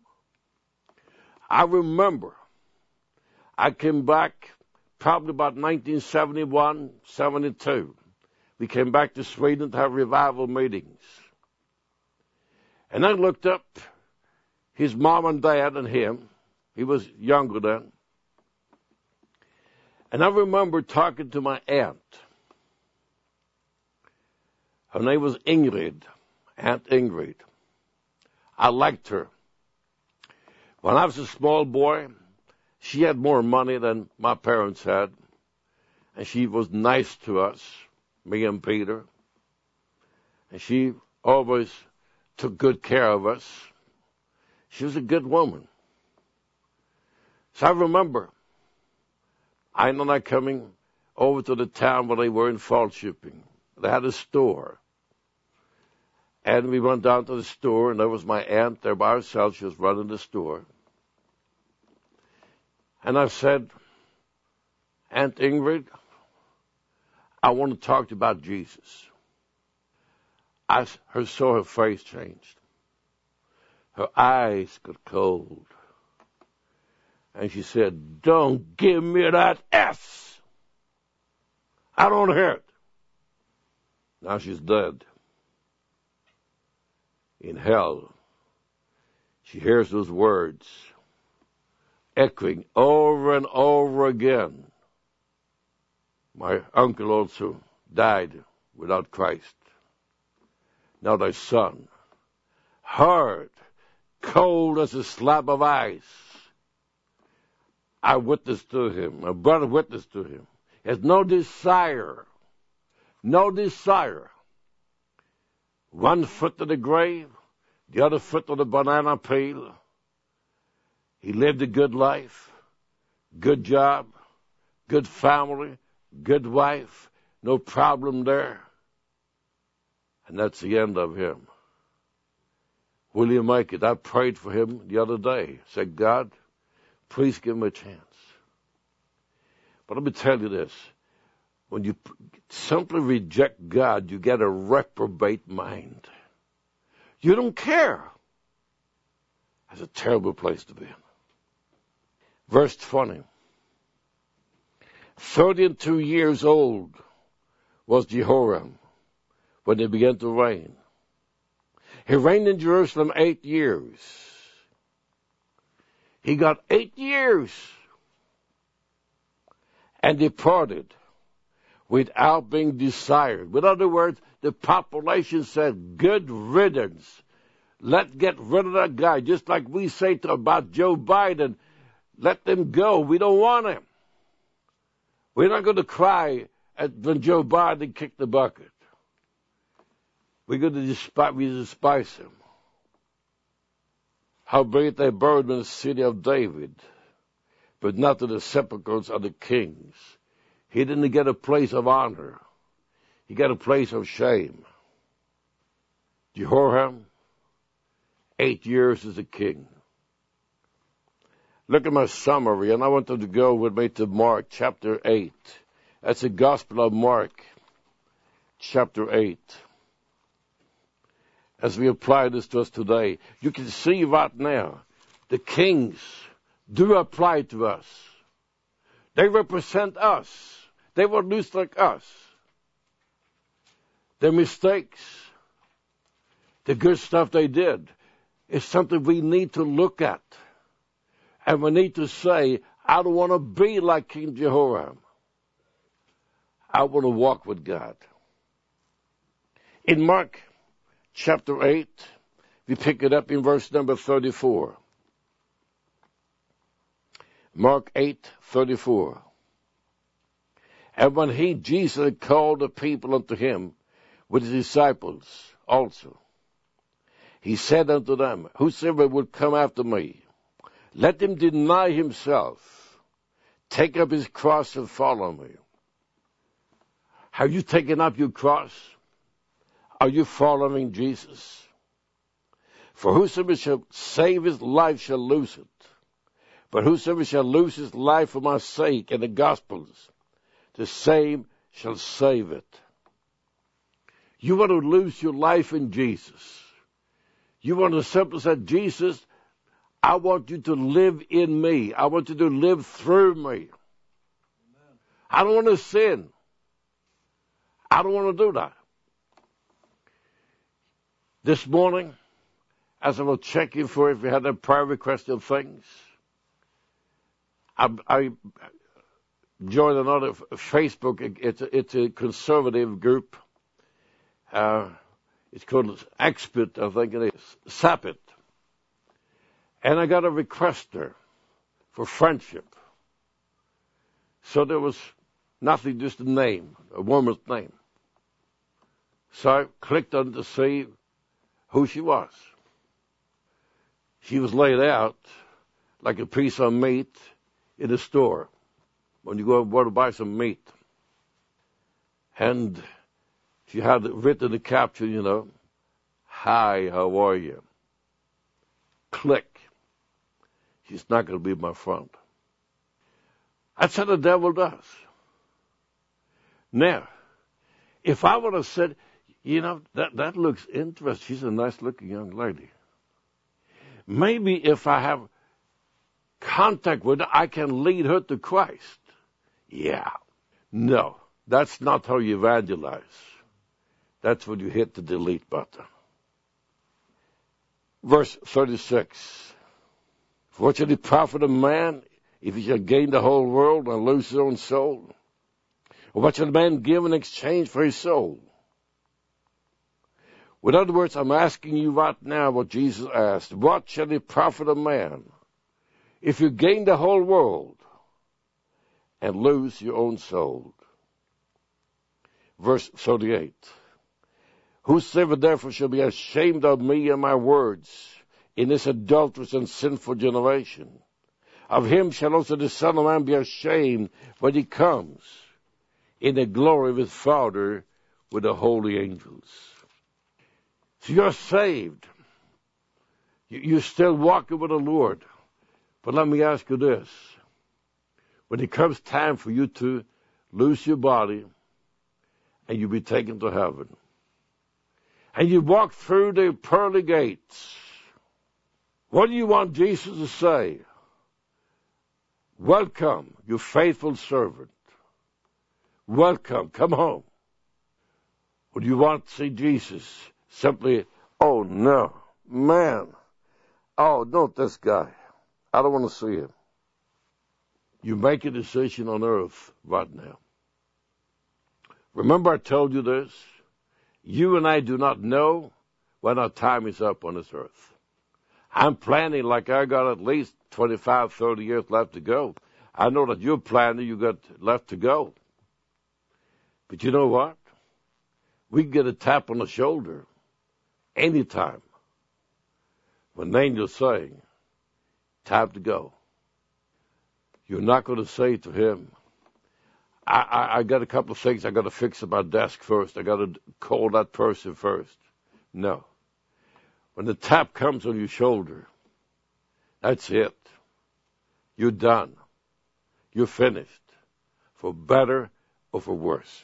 I remember I came back probably about 1971, 72. We came back to Sweden to have revival meetings. And I looked up his mom and dad and him. He was younger then. And I remember talking to my aunt. Her name was Ingrid, Aunt Ingrid. I liked her. When I was a small boy, she had more money than my parents had. And she was nice to us, me and Peter. And she always took good care of us. She was a good woman. So I remember Aina and I coming over to the town where they were in fall shipping. They had a store. And we went down to the store, and there was my aunt there by herself. She was running the store. And I said, Aunt Ingrid, I want to talk to you about Jesus. I saw her face changed. Her eyes got cold. And she said, don't give me that S. I don't hear it. Now she's dead. In hell, she hears those words echoing over and over again. My uncle also died without Christ. Now thy son, hard, cold as a slab of ice. I witnessed to him, my brother witnessed to him. He has no desire. One foot to the grave, the other foot to the banana peel. He lived a good life, good job, good family, good wife, no problem there. And that's the end of him. Will you make it? I prayed for him the other day. Said, God, please give him a chance. But let me tell you this. When you simply reject God, you get a reprobate mind. You don't care. That's a terrible place to be in. Verse 20. 32 years old was Jehoram when he began to reign. He reigned in Jerusalem 8 years. He got 8 years and departed without being desired. In other words, the population said, good riddance. Let's get rid of that guy. Just like we say about Joe Biden, let them go. We don't want him. We're not going to cry when Joe Biden kicked the bucket. We're going to despise him. Howbeit they buried him in the city of David, but not in the sepulchres of the kings. He didn't get a place of honor. He got a place of shame. Jehoram, 8 years as a king. Look at my summary, and I want you to go with me to Mark chapter 8. That's the Gospel of Mark, chapter 8. As we apply this to us today, you can see right now, the kings do apply to us. They represent us. They were loose like us. Their mistakes, the good stuff they did, is something we need to look at. And we need to say, I don't want to be like King Jehoram. I want to walk with God. In Mark chapter 8, we pick it up in verse number 34. Mark 8:34. And when Jesus had called the people unto him with his disciples also, he said unto them, whosoever would come after me, let him deny himself, take up his cross and follow me. Have you taken up your cross? Are you following Jesus? For whosoever shall save his life shall lose it. But whosoever shall lose his life for my sake and the gospel's, the same shall save it. You want to lose your life in Jesus. You want to simply say, Jesus, I want you to live in me. I want you to live through me. Amen. I don't want to sin. I don't want to do that. This morning, as I was checking for if we had a prayer request of things, I joined another Facebook. It's a conservative group. It's called Expert, I think it is. Sapit. And I got a request there for friendship. So there was nothing, just a name, a woman's name. So I clicked on to see who she was. She was laid out like a piece of meat in a store when you go to buy some meat. And she had written the caption, hi, how are you? Click. She's not going to be my friend. That's how the devil does. Now, if I would have said, that looks interesting. She's a nice-looking young lady. Maybe if I have contact with her, I can lead her to Christ. Yeah. No, that's not how you evangelize. That's when you hit the delete button. Verse 36. For what shall it profit a man if he shall gain the whole world and lose his own soul? Or what shall a man give in exchange for his soul? In other words, I'm asking you right now what Jesus asked. What shall it profit a man if you gain the whole world and lose your own soul? Verse 38. Whosoever therefore shall be ashamed of me and my words in this adulterous and sinful generation, of him shall also the Son of Man be ashamed when he comes in the glory of his Father with the holy angels. So you're saved. You're still walking with the Lord. But let me ask you this. When it comes time for you to lose your body and you be taken to heaven, and you walk through the pearly gates, what do you want Jesus to say? Welcome, you faithful servant. Welcome, come home. Or do you want to see Jesus simply, oh no, man, oh, not this guy. I don't want to see him. You make a decision on earth right now. Remember I told you this? You and I do not know when our time is up on this earth. I'm planning like I got at least 25, 30 years left to go. I know that you're planning you got left to go. But you know what? We get a tap on the shoulder anytime when the angel's saying, time to go. You're not going to say to him, I got a couple of things I got to fix at my desk first. I got to call that person first. No. When the tap comes on your shoulder, that's it. You're done. You're finished. For better or for worse.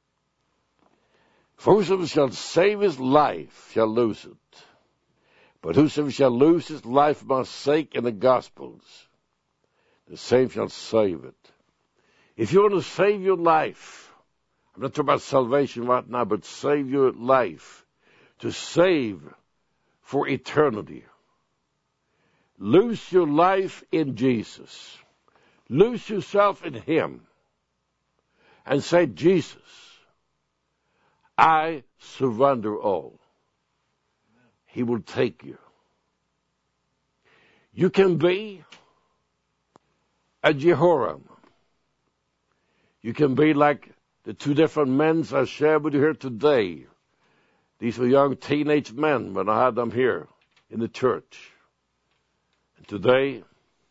For whosoever shall save his life shall lose it. But whosoever shall lose his life for my sake and the gospel's, the same shall save it. If you want to save your life, I'm not talking about salvation right now, but save your life, to save for eternity. Lose your life in Jesus. Lose yourself in Him. And say, Jesus, I surrender all. He will take you. You can be a Jehoram. You can be like the two different men I shared with you here today. These were young teenage men when I had them here in the church. And today,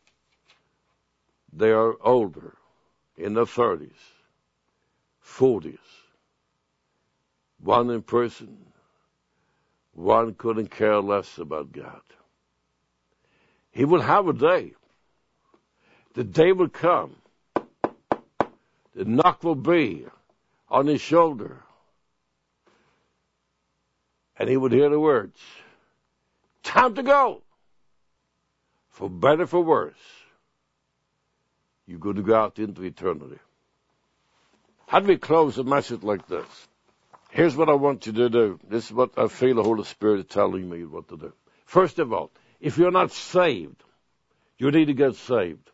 they are older, in their 30s, 40s. One in prison. One couldn't care less about God. He will have a day. The day will come. The knock will be on his shoulder. And he would hear the words, time to go. For better, for worse, you're going to go out into eternity. How do we close a message like this? Here's what I want you to do. This is what I feel the Holy Spirit is telling me what to do. First of all, if you're not saved, you need to get saved.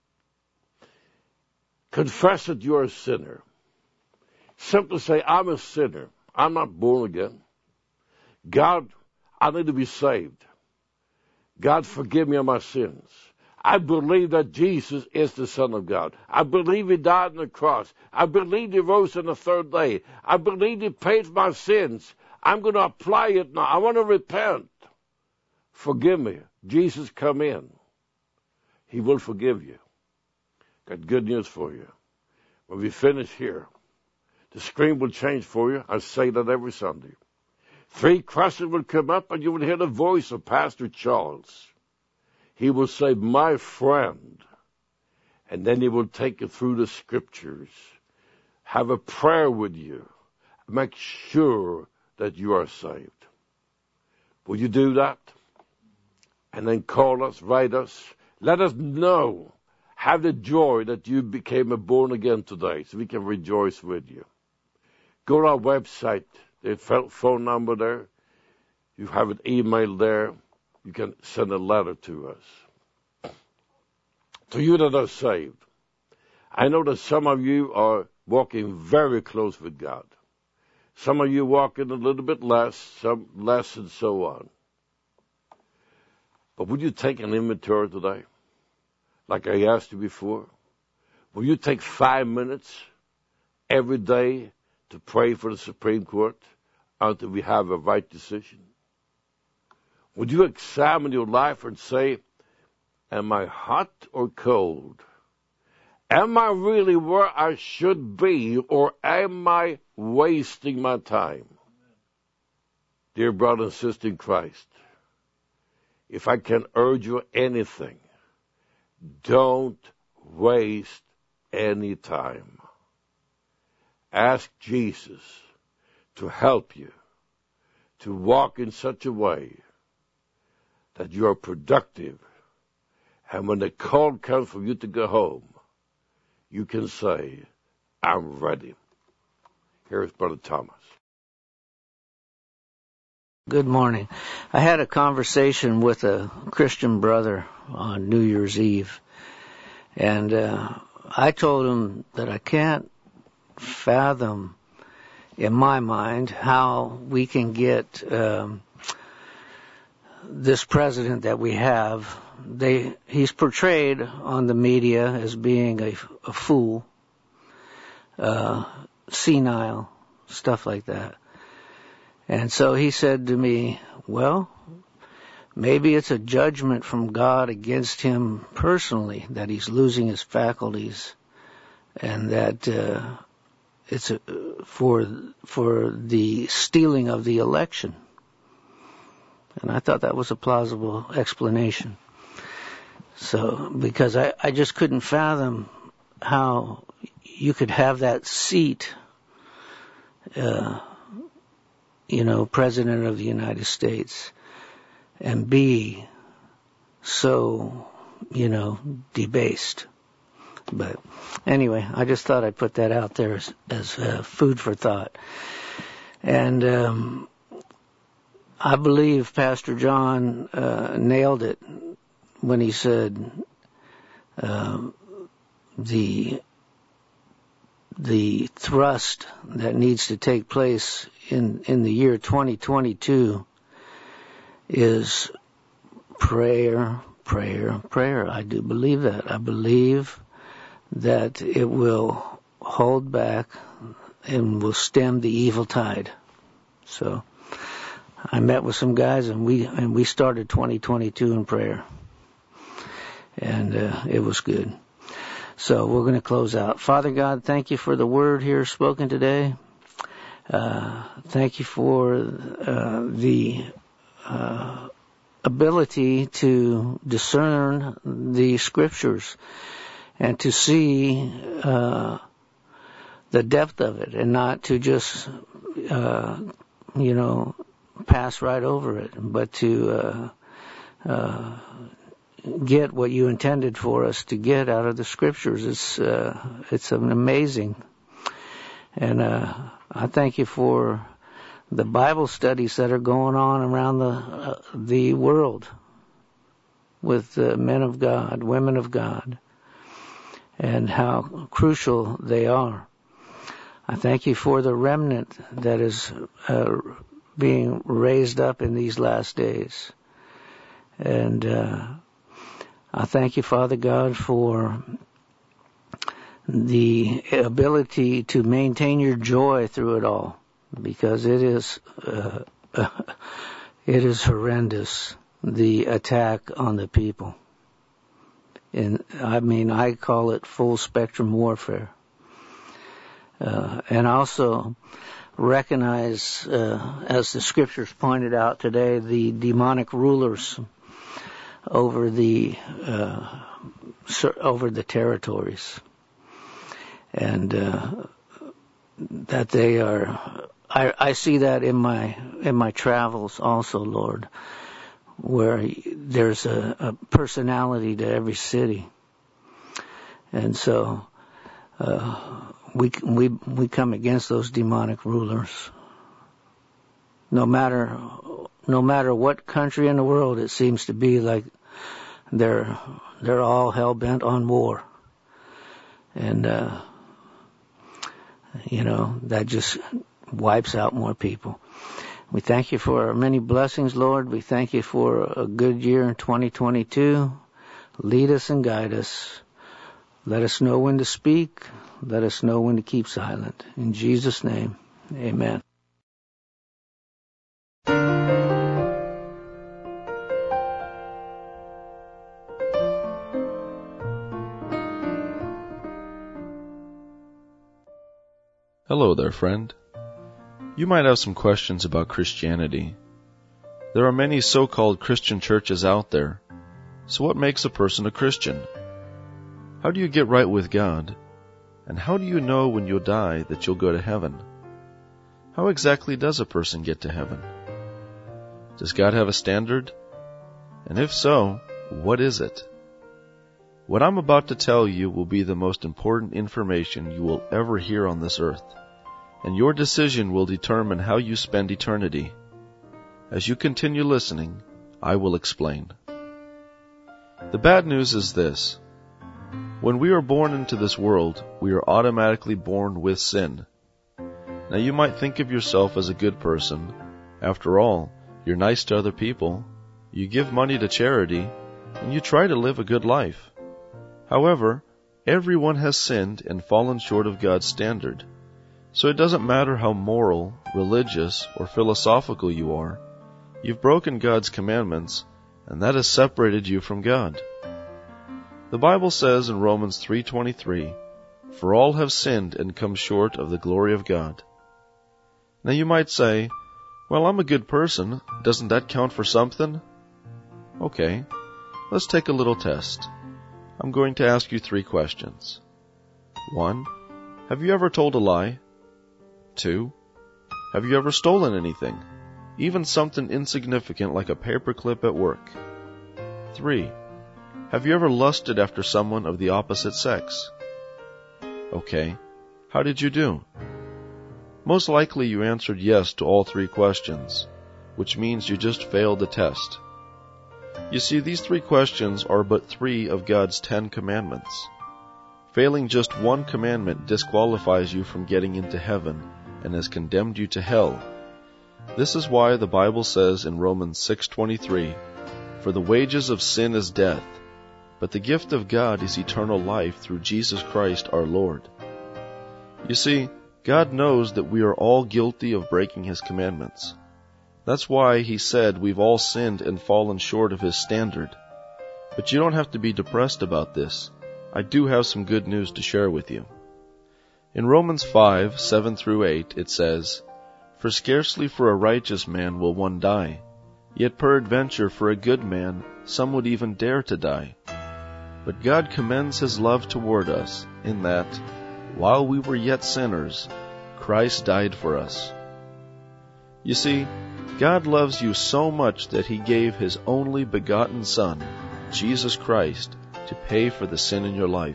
Confess that you're a sinner. Simply say, I'm a sinner. I'm not born again. God, I need to be saved. God, forgive me of my sins. I believe that Jesus is the Son of God. I believe He died on the cross. I believe He rose on the third day. I believe He paid for my sins. I'm going to apply it now. I want to repent. Forgive me. Jesus, come in. He will forgive you. Got good news for you. When we finish here, the screen will change for you. I say that every Sunday. 3 crosses will come up and you will hear the voice of Pastor Charles. He will say, my friend. And then he will take you through the scriptures. Have a prayer with you. Make sure that you are saved. Will you do that? And then call us, write us. Let us know. Have the joy that you became a born again today so we can rejoice with you. Go to our website, There's a phone number there. You have an email there. You can send a letter to us. To you that are saved, I know that some of you are walking very close with God. Some of you walking a little bit less, some less, and so on. But would you take an inventory today? Like I asked you before. Will you take 5 minutes every day to pray for the Supreme Court until we have a right decision? Would you examine your life and say, am I hot or cold? Am I really where I should be, or am I wasting my time? Dear brother and sister in Christ, if I can urge you anything, don't waste any time. Ask Jesus to help you to walk in such a way that you are productive, and when the call comes for you to go home, you can say, I'm ready. Here's Brother Thomas. Good morning. I had a conversation with a Christian brother on New Year's Eve, and I told him that I can't fathom in my mind how we can get this president that we have. He's portrayed on the media as being a fool, senile, stuff like that. And so he said to me, well, maybe it's a judgment from God against him personally, that he's losing his faculties, and that it's for the stealing of the election. And I thought that was a plausible explanation. So, because I just couldn't fathom how you could have that seat, President of the United States, and be so, debased. But anyway, I just thought I'd put that out there as food for thought. And I believe Pastor John nailed it when he said the thrust that needs to take place in the year 2022 is prayer, prayer, prayer. I do believe that. I believe that it will hold back and will stem the evil tide. So I met with some guys, and we started 2022 in prayer, and it was good. So we're going to close out. Father God, thank you for the word here spoken today. Thank you for the ability to discern the scriptures and to see the depth of it, and not to just pass right over it, but to get what you intended for us to get out of the scriptures. It's amazing. And I thank you for the Bible studies that are going on around the world with men of God, women of God, and how crucial they are. I thank you for the remnant that is being raised up in these last days. And I thank you, Father God, for the ability to maintain your joy through it all, because it is horrendous, the attack on the people. And I call it full spectrum warfare. And also recognize, as the scriptures pointed out today, the demonic rulers over the territories, and that they are. I see that in my travels also, Lord, where there's a personality to every city, and so we come against those demonic rulers no matter what country in the world, it seems to be like they're all hell-bent on war. And, that just wipes out more people. We thank you for our many blessings, Lord. We thank you for a good year in 2022. Lead us and guide us. Let us know when to speak. Let us know when to keep silent. In Jesus' name, amen. Hello there, friend. You might have some questions about Christianity. There are many so-called Christian churches out there. So what makes a person a Christian? How do you get right with God? And how do you know when you'll die that you'll go to heaven? How exactly does a person get to heaven? Does God have a standard? And if so, what is it? What I'm about to tell you will be the most important information you will ever hear on this earth, and your decision will determine how you spend eternity. As you continue listening, I will explain. The bad news is this. When we are born into this world, we are automatically born with sin. Now you might think of yourself as a good person. After all, you're nice to other people, you give money to charity, and you try to live a good life. However, everyone has sinned and fallen short of God's standard. So it doesn't matter how moral, religious, or philosophical you are, you've broken God's commandments, and that has separated you from God. The Bible says in Romans 3:23, "For all have sinned and come short of the glory of God." Now you might say, "Well, I'm a good person. Doesn't that count for something?" Okay, let's take a little test. I'm going to ask you 3 questions. 1. Have you ever told a lie? 2. Have you ever stolen anything? Even something insignificant like a paperclip at work? 3. Have you ever lusted after someone of the opposite sex? Okay, how did you do? Most likely you answered yes to all 3 questions, which means you just failed the test. You see, these 3 questions are but 3 of God's 10 commandments. Failing just one commandment disqualifies you from getting into heaven and has condemned you to hell. This is why the Bible says in Romans 6:23, "For the wages of sin is death, but the gift of God is eternal life through Jesus Christ our Lord." You see, God knows that we are all guilty of breaking His commandments. That's why He said we've all sinned and fallen short of His standard. But you don't have to be depressed about this. I do have some good news to share with you. In Romans 5:7-8, it says, "For scarcely for a righteous man will one die, yet peradventure for a good man some would even dare to die. But God commends His love toward us, in that, while we were yet sinners, Christ died for us." You see, God loves you so much that He gave His only begotten Son, Jesus Christ, to pay for the sin in your life.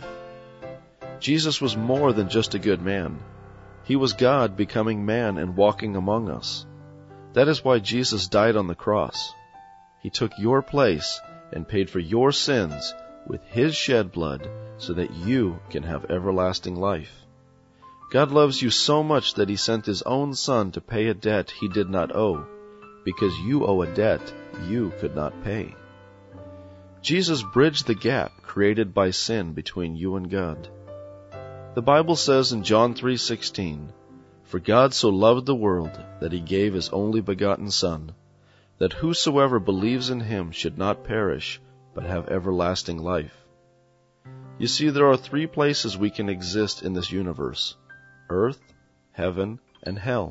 Jesus was more than just a good man. He was God becoming man and walking among us. That is why Jesus died on the cross. He took your place and paid for your sins with His shed blood so that you can have everlasting life. God loves you so much that He sent His own Son to pay a debt He did not owe, because you owe a debt you could not pay. Jesus bridged the gap created by sin between you and God. The Bible says in John 3:16, "For God so loved the world that He gave His only begotten Son, that whosoever believes in Him should not perish, but have everlasting life." You see, there are 3 places we can exist in this universe: earth, heaven, and hell.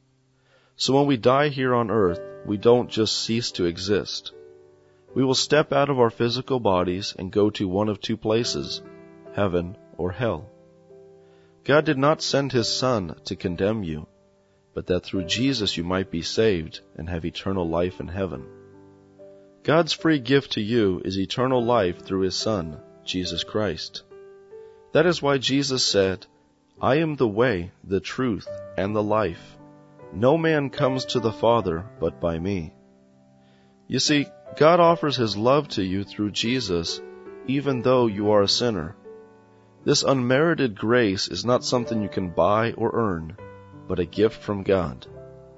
So when we die here on earth, we don't just cease to exist. We will step out of our physical bodies and go to one of 2 places, heaven or hell. God did not send His Son to condemn you, but that through Jesus you might be saved and have eternal life in heaven. God's free gift to you is eternal life through His Son, Jesus Christ. That is why Jesus said, "I am the way, the truth, and the life. No man comes to the Father but by me. You see, God offers His love to you through Jesus, even though you are a sinner. This unmerited grace is not something you can buy or earn, but a gift from God.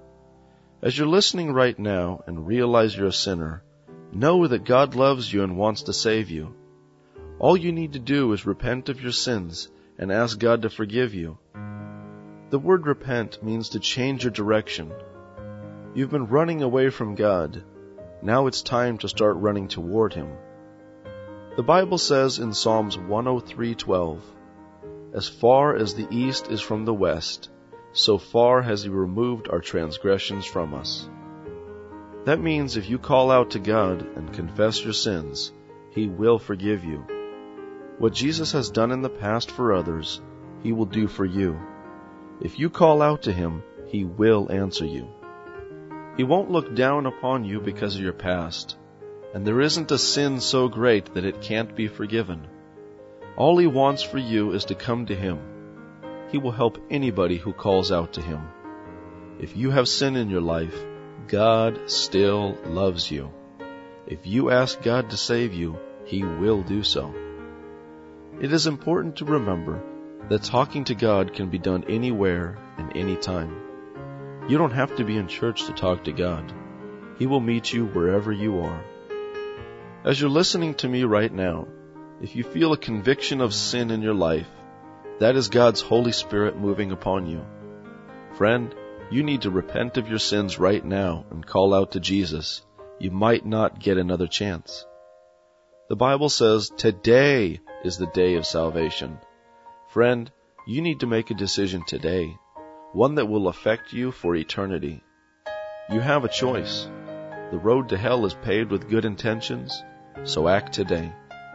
As you're listening right now and realize you're a sinner, know that God loves you and wants to save you. All you need to do is repent of your sins and ask God to forgive you. The word repent means to change your direction. You've been running away from God. Now it's time to start running toward Him. The Bible says in Psalms 103:12, "As far as the east is from the west, so far has He removed our transgressions from us." That means if you call out to God and confess your sins, He will forgive you. What Jesus has done in the past for others, He will do for you. If you call out to Him, He will answer you. He won't look down upon you because of your past, and there isn't a sin so great that it can't be forgiven. All He wants for you is to come to Him. He will help anybody who calls out to Him. If you have sin in your life, God still loves you. If you ask God to save you, He will do so. It is important to remember that talking to God can be done anywhere and anytime. You don't have to be in church to talk to God. He will meet you wherever you are. As you're listening to me right now, if you feel a conviction of sin in your life, that is God's Holy Spirit moving upon you. Friend, you need to repent of your sins right now and call out to Jesus. You might not get another chance. The Bible says today is the day of salvation. Friend, you need to make a decision today, one that will affect you for eternity. You have a choice. The road to hell is paved with good intentions, so act today.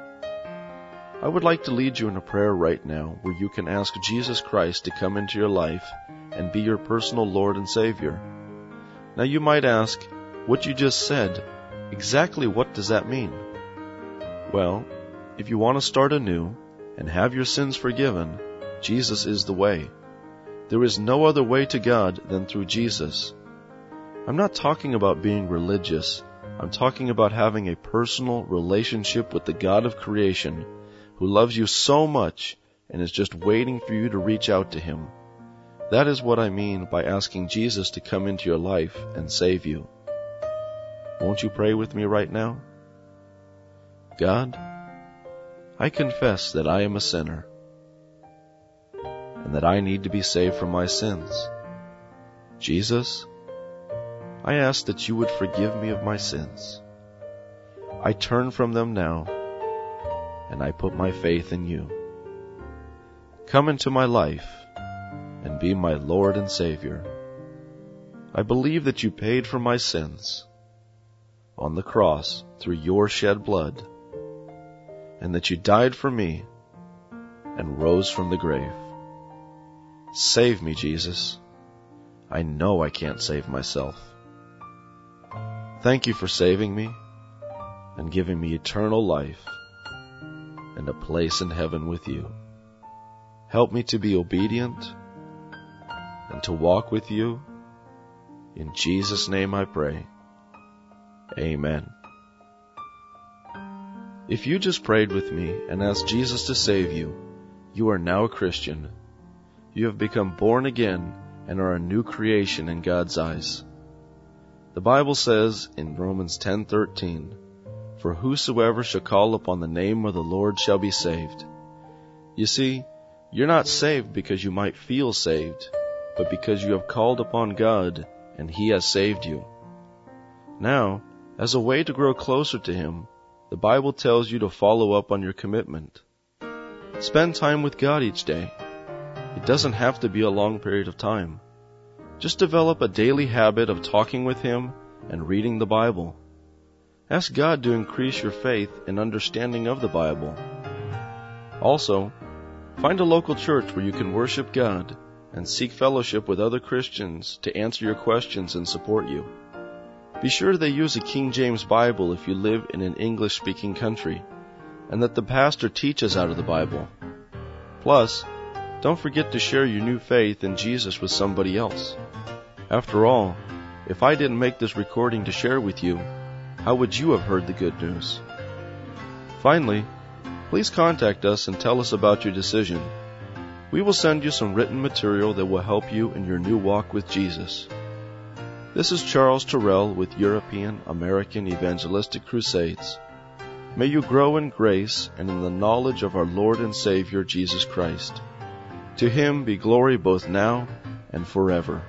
I would like to lead you in a prayer right now where you can ask Jesus Christ to come into your life and be your personal Lord and Savior. Now you might ask, what you just said, exactly what does that mean? Well, if you want to start anew and have your sins forgiven, Jesus is the way. There is no other way to God than through Jesus. I'm not talking about being religious. I'm talking about having a personal relationship with the God of creation who loves you so much and is just waiting for you to reach out to Him. That is what I mean by asking Jesus to come into your life and save you. Won't you pray with me right now? God, I confess that I am a sinner and that I need to be saved from my sins. Jesus, I ask that you would forgive me of my sins. I turn from them now, and I put my faith in you. Come into my life and be my Lord and Savior. I believe that you paid for my sins on the cross through your shed blood, and that you died for me and rose from the grave. Save me, Jesus. I know I can't save myself. Thank you for saving me and giving me eternal life and a place in heaven with you. Help me to be obedient and to walk with you. In Jesus' name I pray. Amen. If you just prayed with me and asked Jesus to save you, you are now a Christian. You have become born again and are a new creation in God's eyes. The Bible says in Romans 10:13, "For whosoever shall call upon the name of the Lord shall be saved." You see, you're not saved because you might feel saved, but because you have called upon God and He has saved you. Now, as a way to grow closer to Him, the Bible tells you to follow up on your commitment. Spend time with God each day. It doesn't have to be a long period of time. Just develop a daily habit of talking with Him and reading the Bible. Ask God to increase your faith and understanding of the Bible. Also, find a local church where you can worship God and seek fellowship with other Christians to answer your questions and support you. Be sure they use a King James Bible if you live in an English-speaking country, and that the pastor teaches out of the Bible. Plus, don't forget to share your new faith in Jesus with somebody else. After all, if I didn't make this recording to share with you, how would you have heard the good news? Finally, please contact us and tell us about your decision. We will send you some written material that will help you in your new walk with Jesus. This is Charles Terrell with European American Evangelistic Crusades. May you grow in grace and in the knowledge of our Lord and Savior Jesus Christ. To Him be glory both now and forever.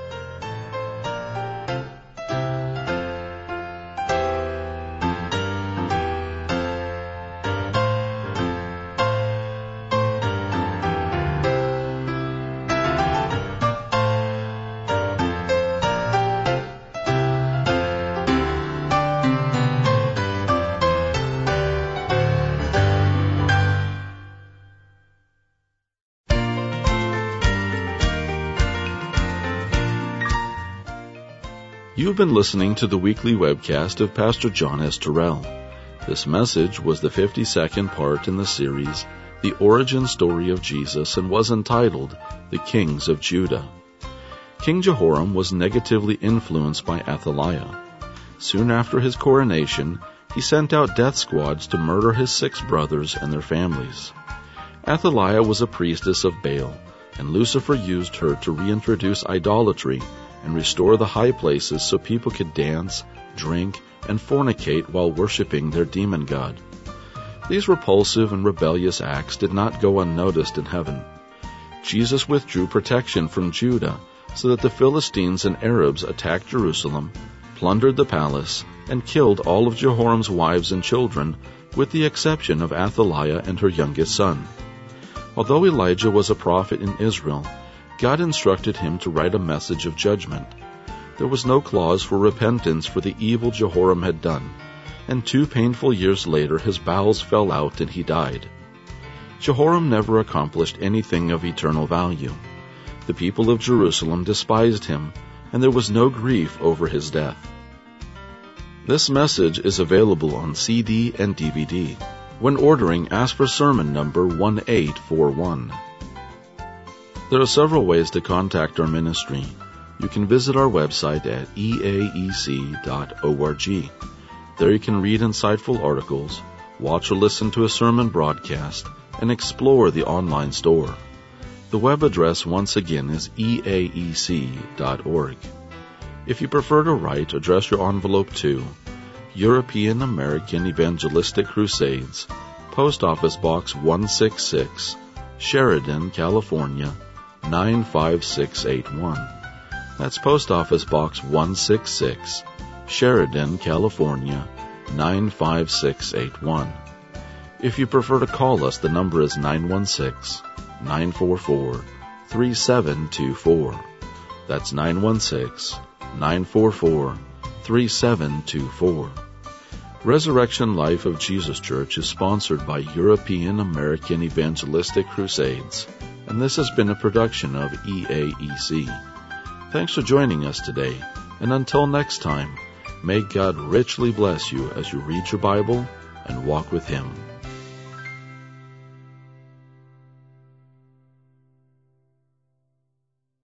You've been listening to the weekly webcast of Pastor John S. Terrell. This message was the 52nd part in the series, The Origin Story of Jesus, and was entitled, The Kings of Judah. King Jehoram was negatively influenced by Athaliah. Soon after his coronation, he sent out death squads to murder his 6 brothers and their families. Athaliah was a priestess of Baal, and Lucifer used her to reintroduce idolatry and restore the high places so people could dance, drink, and fornicate while worshiping their demon god. These repulsive and rebellious acts did not go unnoticed in heaven. Jesus withdrew protection from Judah so that the Philistines and Arabs attacked Jerusalem, plundered the palace, and killed all of Jehoram's wives and children, with the exception of Athaliah and her youngest son. Although Elijah was a prophet in Israel, God instructed him to write a message of judgment. There was no clause for repentance for the evil Jehoram had done, and 2 painful years later his bowels fell out and he died. Jehoram never accomplished anything of eternal value. The people of Jerusalem despised him, and there was no grief over his death. This message is available on CD and DVD. When ordering, ask for sermon number 1841. There are several ways to contact our ministry. You can visit our website at eaec.org. There you can read insightful articles, watch or listen to a sermon broadcast, and explore the online store. The web address once again is eaec.org. If you prefer to write, address your envelope to European American Evangelistic Crusades, Post Office Box 166, Sheridan, California, 95681. That's Post Office Box 166, Sheridan, California, 95681. If you prefer to call us, the number is 916-944-3724. That's 916-944-3724. Resurrection Life of Jesus Church is sponsored by European American Evangelistic Crusades, and this has been a production of EAEC. Thanks for joining us today, and until next time, may God richly bless you as you read your Bible and walk with Him.